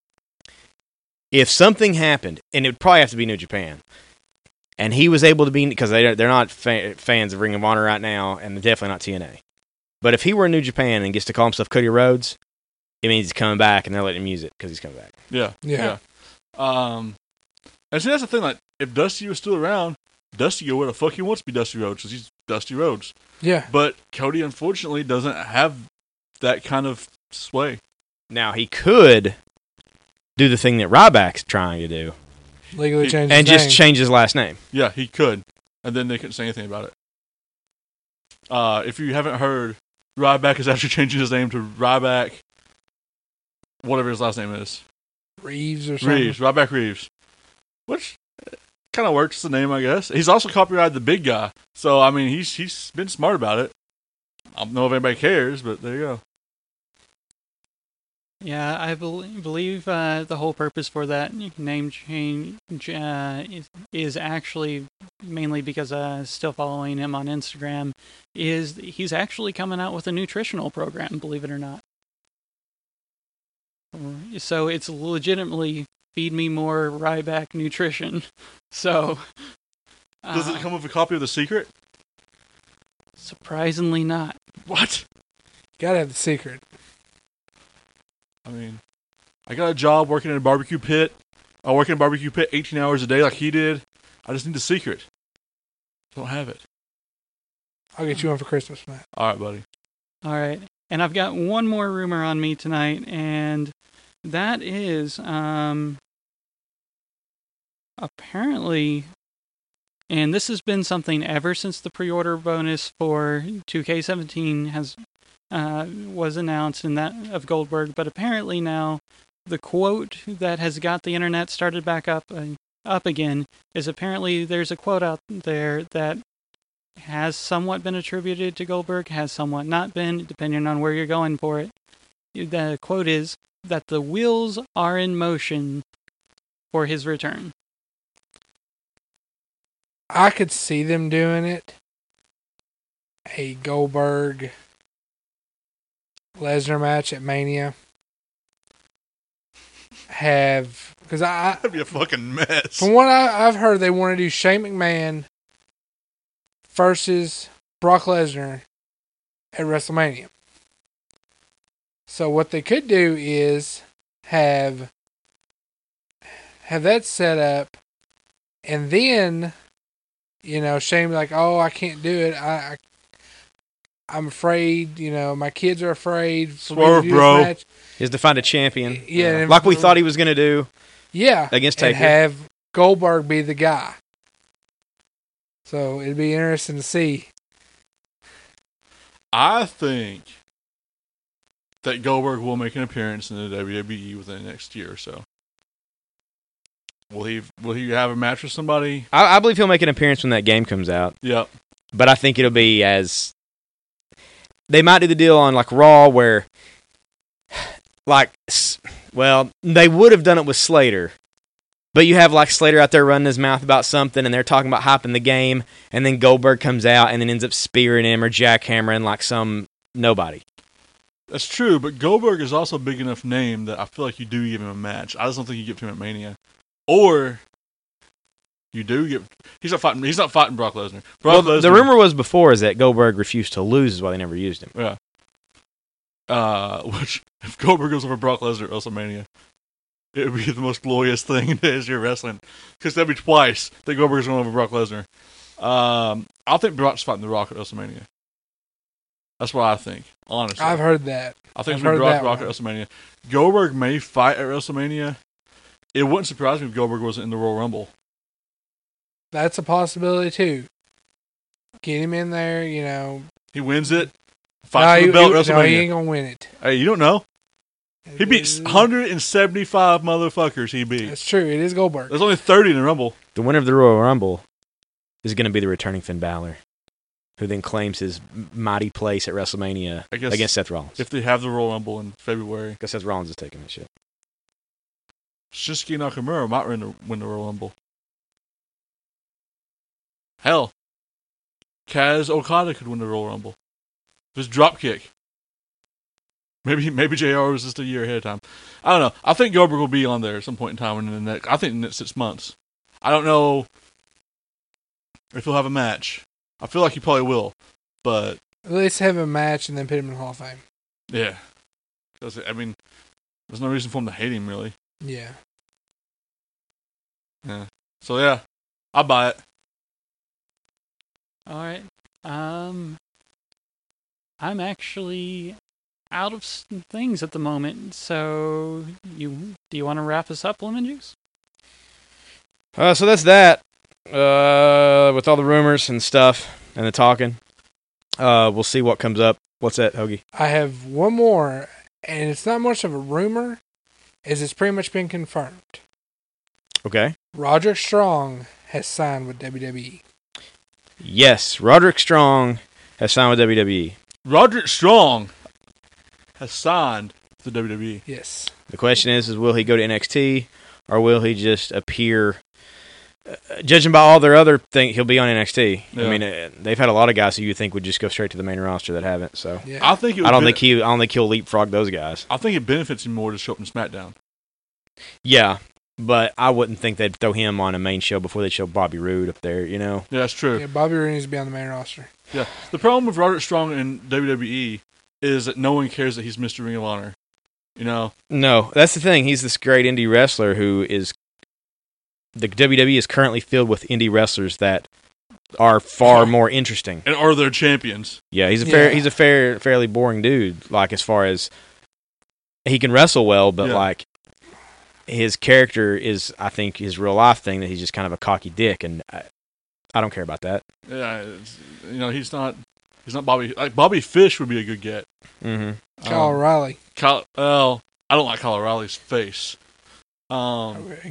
If something happened, and it would probably have to be New Japan, and he was able to be, because they, they're not fa- fans of Ring of Honor right now, and they're definitely not T N A. But if he were in New Japan and gets to call himself Cody Rhodes, it means he's coming back, and they're letting him use it because he's coming back.
Yeah.
Yeah.
Um, and see, that's the thing. Like, if Dusty was still around, Dusty go where the fuck he wants to be Dusty Rhodes because he's Dusty Rhodes.
Yeah.
But Cody, unfortunately, doesn't have that kind of sway.
Now, he could do the thing that Ryback's trying to do,
Legally
He-
change
and
his
just
name.
change his last name.
Yeah, he could. And then they couldn't say anything about it. Uh, if you haven't heard, Ryback is actually changing his name to Ryback, whatever his last name is.
Reeves or something.
Reeves, Ryback Reeves. Which kind of works the name, I guess. He's also copyrighted the big guy. So, I mean, he's he's been smart about it. I don't know if anybody cares, but there you go.
Yeah, I bel believe uh, the whole purpose for that name change uh, is, is actually mainly because uh, still following him on Instagram, is he's actually coming out with a nutritional program, believe it or not. So it's legitimately feed me more Ryback nutrition. So
Does
uh,
it come with a copy of The Secret?
surprisingly not.
What?
Gotta have the secret.
I mean, I got a job working in a barbecue pit. I work in a barbecue pit eighteen hours a day like he did. I just need The Secret. Don't have it.
I'll get you one for Christmas, Matt.
All right, buddy.
All right. And I've got one more rumor on me tonight, and that is um, apparently, and this has been something ever since the pre-order bonus for two K seventeen has uh, was announced, and that of Goldberg. But apparently now, the quote that has got the internet started back up uh, up again is apparently there's a quote out there that has somewhat been attributed to Goldberg, has somewhat not been, depending on where you're going for it. The quote is that the wheels are in motion for his return.
I could see them doing it. A Goldberg Lesnar match at Mania. Have because I
That'd be a fucking mess.
from what I, I've heard, they want to do Shane McMahon versus Brock Lesnar at WrestleMania. So what they could do is have have that set up, and then you know Shane be like, "Oh, I can't do it. I, I I'm afraid. You know, my kids are afraid." For me to
Swerve,
do this
bro.
match."
He has to find a champion.
Yeah,
Like we thought he was going to do.
Yeah,
Against
and
Taker.
have Goldberg be the guy. So it'd be interesting to see.
I think that Goldberg will make an appearance in the W W E within the next year or so. will he will he have a match with somebody?
I, I believe he'll make an appearance when that game comes out.
Yep.
But I think it'll be as they might do the deal on like Raw where, like, well, they would have done it with Slater. But you have like Slater out there running his mouth about something, and they're talking about hyping the game, and then Goldberg comes out and then ends up spearing him or jackhammering like some nobody.
That's true, but Goldberg is also a big enough name that I feel like you do give him a match. I just don't think you give it to him at Mania, or you do give. He's not fighting. He's not fighting Brock Lesnar. Brock
Well,
Lesnar.
the rumor was before is that Goldberg refused to lose, is why they never used him.
Yeah. Uh, which if Goldberg goes over Brock Lesnar at WrestleMania, it would be the most glorious thing in the history of wrestling. Because that'd be twice that Goldberg's going over Brock Lesnar. Um, I think Brock's fighting The Rock at WrestleMania. That's what I think, honestly.
I've heard that.
I think
I've
it's going to be
heard
Brock,
that
Rock
one.
at WrestleMania. Goldberg may fight at WrestleMania. It wouldn't surprise me if Goldberg wasn't in the Royal Rumble.
That's a possibility too. Get him in there, you know.
He wins it,
No,
fights
he,
for the belt at
he- no, he
WrestleMania.
ain't gonna win it.
Hey, you don't know. He beats one hundred seventy-five motherfuckers he beat.
That's true. It is Goldberg.
There's only thirty in the Rumble.
The winner of the Royal Rumble is going to be the returning Finn Balor, who then claims his mighty place at WrestleMania
I guess
against Seth Rollins.
if they have the Royal Rumble in February.
Because Seth Rollins is taking this shit.
Shinsuke Nakamura might win the, win the Royal Rumble. Hell, Kaz Okada could win the Royal Rumble. Just drop kick. Maybe maybe J R was just a year ahead of time. I don't know. I think Goldberg will be on there at some point in time in the next. I think in the next six months. I don't know if he'll have a match. I feel like he probably will, but
At least have a match and then put him in the Hall of Fame.
yeah. 'Cause, I mean, there's no reason for him to hate him really.
Yeah.
Yeah. So yeah, I'll buy it.
All right. Um, I'm actually out of s- things at the moment. So, you do you want to wrap us up, Lemon Juice?
Uh, so that's that. Uh, with all the rumors and stuff and the talking, uh, we'll see what comes up. What's that, Hoagie?
I have one more, and it's not much of a rumor, as it's pretty much been confirmed.
Okay.
Roderick Strong has signed with W W E.
Yes, Roderick Strong has signed with W W E.
Roderick Strong has signed to W W E.
Yes.
The question is, is will he go to N X T or will he just appear? Uh, judging by all their other things, he'll be on N X T.
Yeah.
I mean, uh, they've had a lot of guys who you think would just go straight to the main roster that haven't. So
Yeah.
I think it would
I don't
be-
think he. I don't think he'll leapfrog those guys.
I think it benefits him more to show up in SmackDown.
Yeah, but I wouldn't think they'd throw him on a main show before they show Bobby Roode up there. You know.
Yeah, that's true.
Yeah, Bobby Roode needs to be on the main roster.
Yeah. The problem with Roderick Strong in W W E is that no one cares that he's Mister Ring of Honor. You know?
No, that's the thing. He's this great indie wrestler who is. The W W E is currently filled with indie wrestlers that are far more interesting.
And are their champions.
Yeah, he's a fair.
Yeah.
He's a fair, fairly boring dude. Like as far as he can wrestle well, but
Yeah.
like his character is, I think, his real life thing that he's just kind of a cocky dick, and I, I don't care about that.
Yeah, it's, you know, he's not he's not Bobby like Bobby Fish would be a good get.
Mm-hmm.
Kyle
Um,
O'Reilly.
Kyle, well, I don't like Kyle O'Reilly's face. Um,
Okay.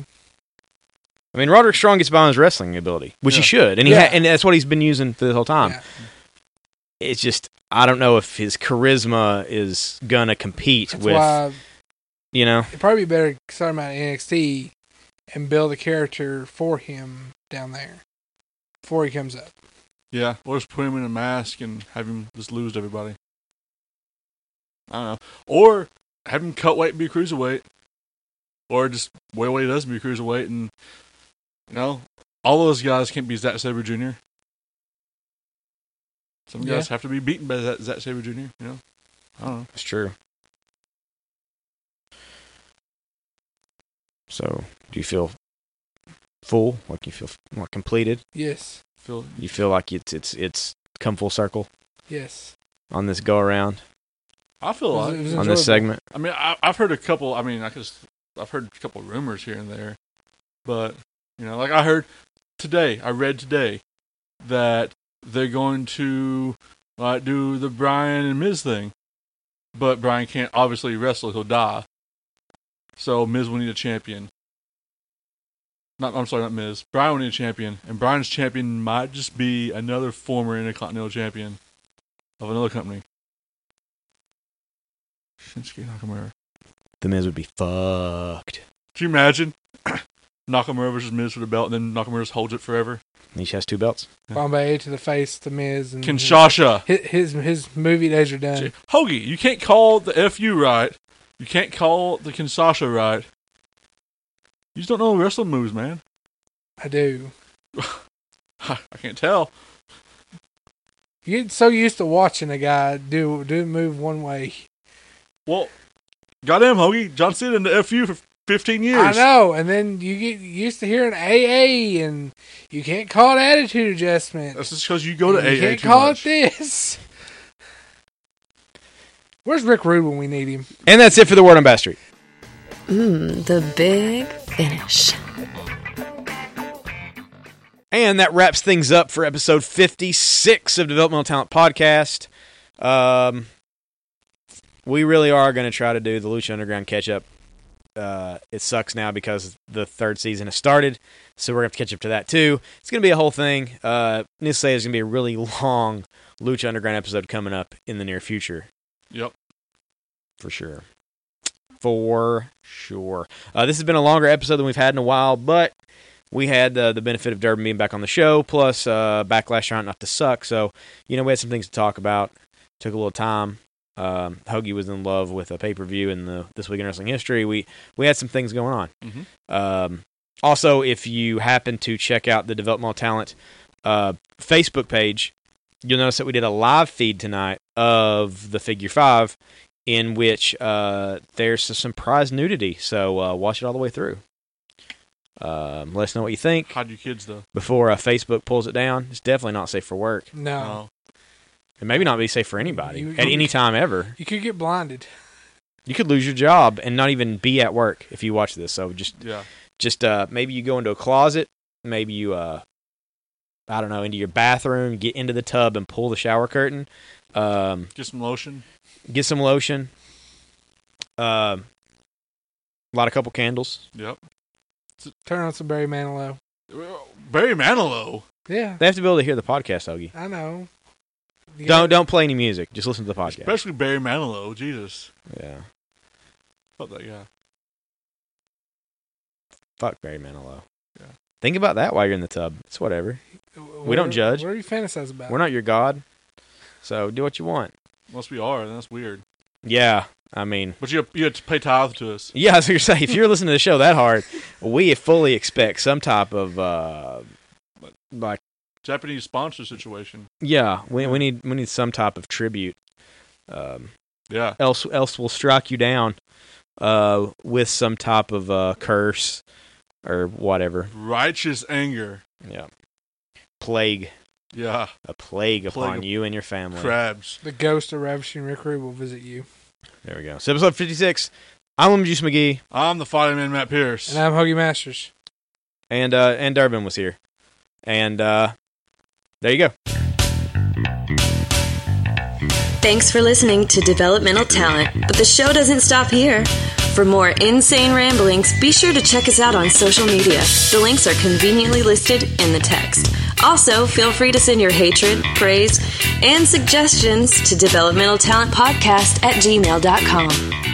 I mean, Roderick Strong gets by on his wrestling ability, which he
Yeah.
should, and he
Yeah.
ha- and that's what he's been using for this whole time.
Yeah.
It's just I don't know if his charisma is gonna compete
That's
with
why
you know.
it'd probably be better to start him out in N X T and build a character for him down there before he comes up.
yeah, or just put him in a mask and have him just lose to everybody. I don't know. Or have him cut weight and be a cruiserweight. Or just wait what he does and be a cruiserweight. And, you know, all those guys can't be Zack Sabre Junior Some
Yeah.
guys have to be beaten by Zack, Zack Sabre Junior, you know? I don't know.
It's true. So, do you feel full? Like you feel like completed?
Yes.
Feel,
You feel like it's it's it's come full circle
Yes.
on this go around
I feel
It was-
like.
it was
on this
enjoyable.
segment?
I mean, I, I've heard a couple. I mean, I could. I've heard a couple of rumors here and there, but you know, like I heard today. I read today that they're going to like do the Bryan and Miz thing, but Bryan can't obviously wrestle; he'll die. So Miz will need a champion. Not, I'm sorry, not Miz. Bryan will need a champion, and Bryan's champion might just be another former Intercontinental champion of another company. Shinsuke Nakamura.
The Miz would be fucked.
Can you imagine Nakamura versus Miz for the belt, and then Nakamura just holds it forever?
He has two belts.
Bombay to the face, the Miz, and
Kinshasa.
His, his his movie days are done.
Hoagie, you can't call the F U right. You can't call the Kinshasa right. You just don't know wrestling moves, man.
I do.
I can't tell.
You get so used to watching a guy do do move one way.
Well, goddamn, Hoagie, John Cena in the F U for fifteen years.
I know, and then you get used to hearing A A, and you can't call it attitude adjustment.
That's just because you go to
you
A A
You can't
too
call
much.
it this. Where's Rick Rude when we need him?
And that's it for the Word on Bass Street.
Mmm, the big finish.
And that wraps things up for episode fifty-six of Developmental Talent Podcast. Um, we really are going to try to do the Lucha Underground catch-up. Uh, it sucks now because the third season has started, so we're going to have to catch up to that too. It's going to be a whole thing. Uh, needless to say, there's going to be a really long Lucha Underground episode coming up in the near future.
Yep.
For sure. For sure. Uh, this has been a longer episode than we've had in a while, but we had uh, the benefit of Durbin being back on the show, plus uh, Backlash trying not to suck, so, you know, we had some things to talk about. Took a little time. Um, Hoagie was in love with a pay-per-view in the This Week in Wrestling History. We we had some things going on.
Mm-hmm.
Um, also, if you happen to check out the Developmental Talent uh, Facebook page, you'll notice that we did a live feed tonight of the Figure Five, in which uh, there's some prize nudity. So uh, watch it all the way through. Um, let us know what you think
Hide your kids, though.
before uh, Facebook pulls it down. It's definitely not safe for work.
No.
No.
And maybe not be safe for anybody
You-
at
you-
any time ever.
You could get blinded.
You could lose your job and not even be at work if you watch this. So just,
Yeah.
just uh, maybe you go into a closet. Maybe you, uh, I don't know, into your bathroom, get into the tub and pull the shower curtain. Um,
Get some lotion.
get some lotion. Um, light a couple candles.
Yep.
Turn on some Barry Manilow.
Barry Manilow.
Yeah,
They have to be able to hear the podcast, Hoagie.
I know. You
Don't
gotta-
don't play any music. Just listen to the podcast.
Especially Barry Manilow. Jesus.
Yeah.
Fuck that guy.
Fuck Barry Manilow.
Yeah.
Think about that while you're in the tub. It's whatever.
What
don't
are-
judge.
What are you fantasize about?
We're not your god. So do what you want.
Unless we are, then that's weird.
Yeah. I mean,
But you have, you have to pay tithe to us.
yeah, I was going to say, if you're listening to the show that hard, we fully expect some type of, uh, like,
Japanese sponsor situation.
yeah, we we need we need some type of tribute. Um,
Yeah.
else else we'll strike you down uh, with some type of uh, curse or whatever.
Righteous anger.
Yeah. Plague.
Yeah.
A plague, upon
Plague of
you and your family.
Crabs.
The ghost of Ravishing Rick Rude will visit you.
There we go. So episode fifty-six. I'm Lemon Juice McGee.
I'm the fighting man, Matt Pierce.
And I'm Hoagie Masters.
And uh, and Durbin was here. And uh, there you go.
Thanks for listening to Developmental Talent, but the show doesn't stop here. For more insane ramblings, be sure to check us out on social media. The links are conveniently listed in the text. Also, feel free to send your hatred, praise, and suggestions to developmental talent podcast at gmail dot com.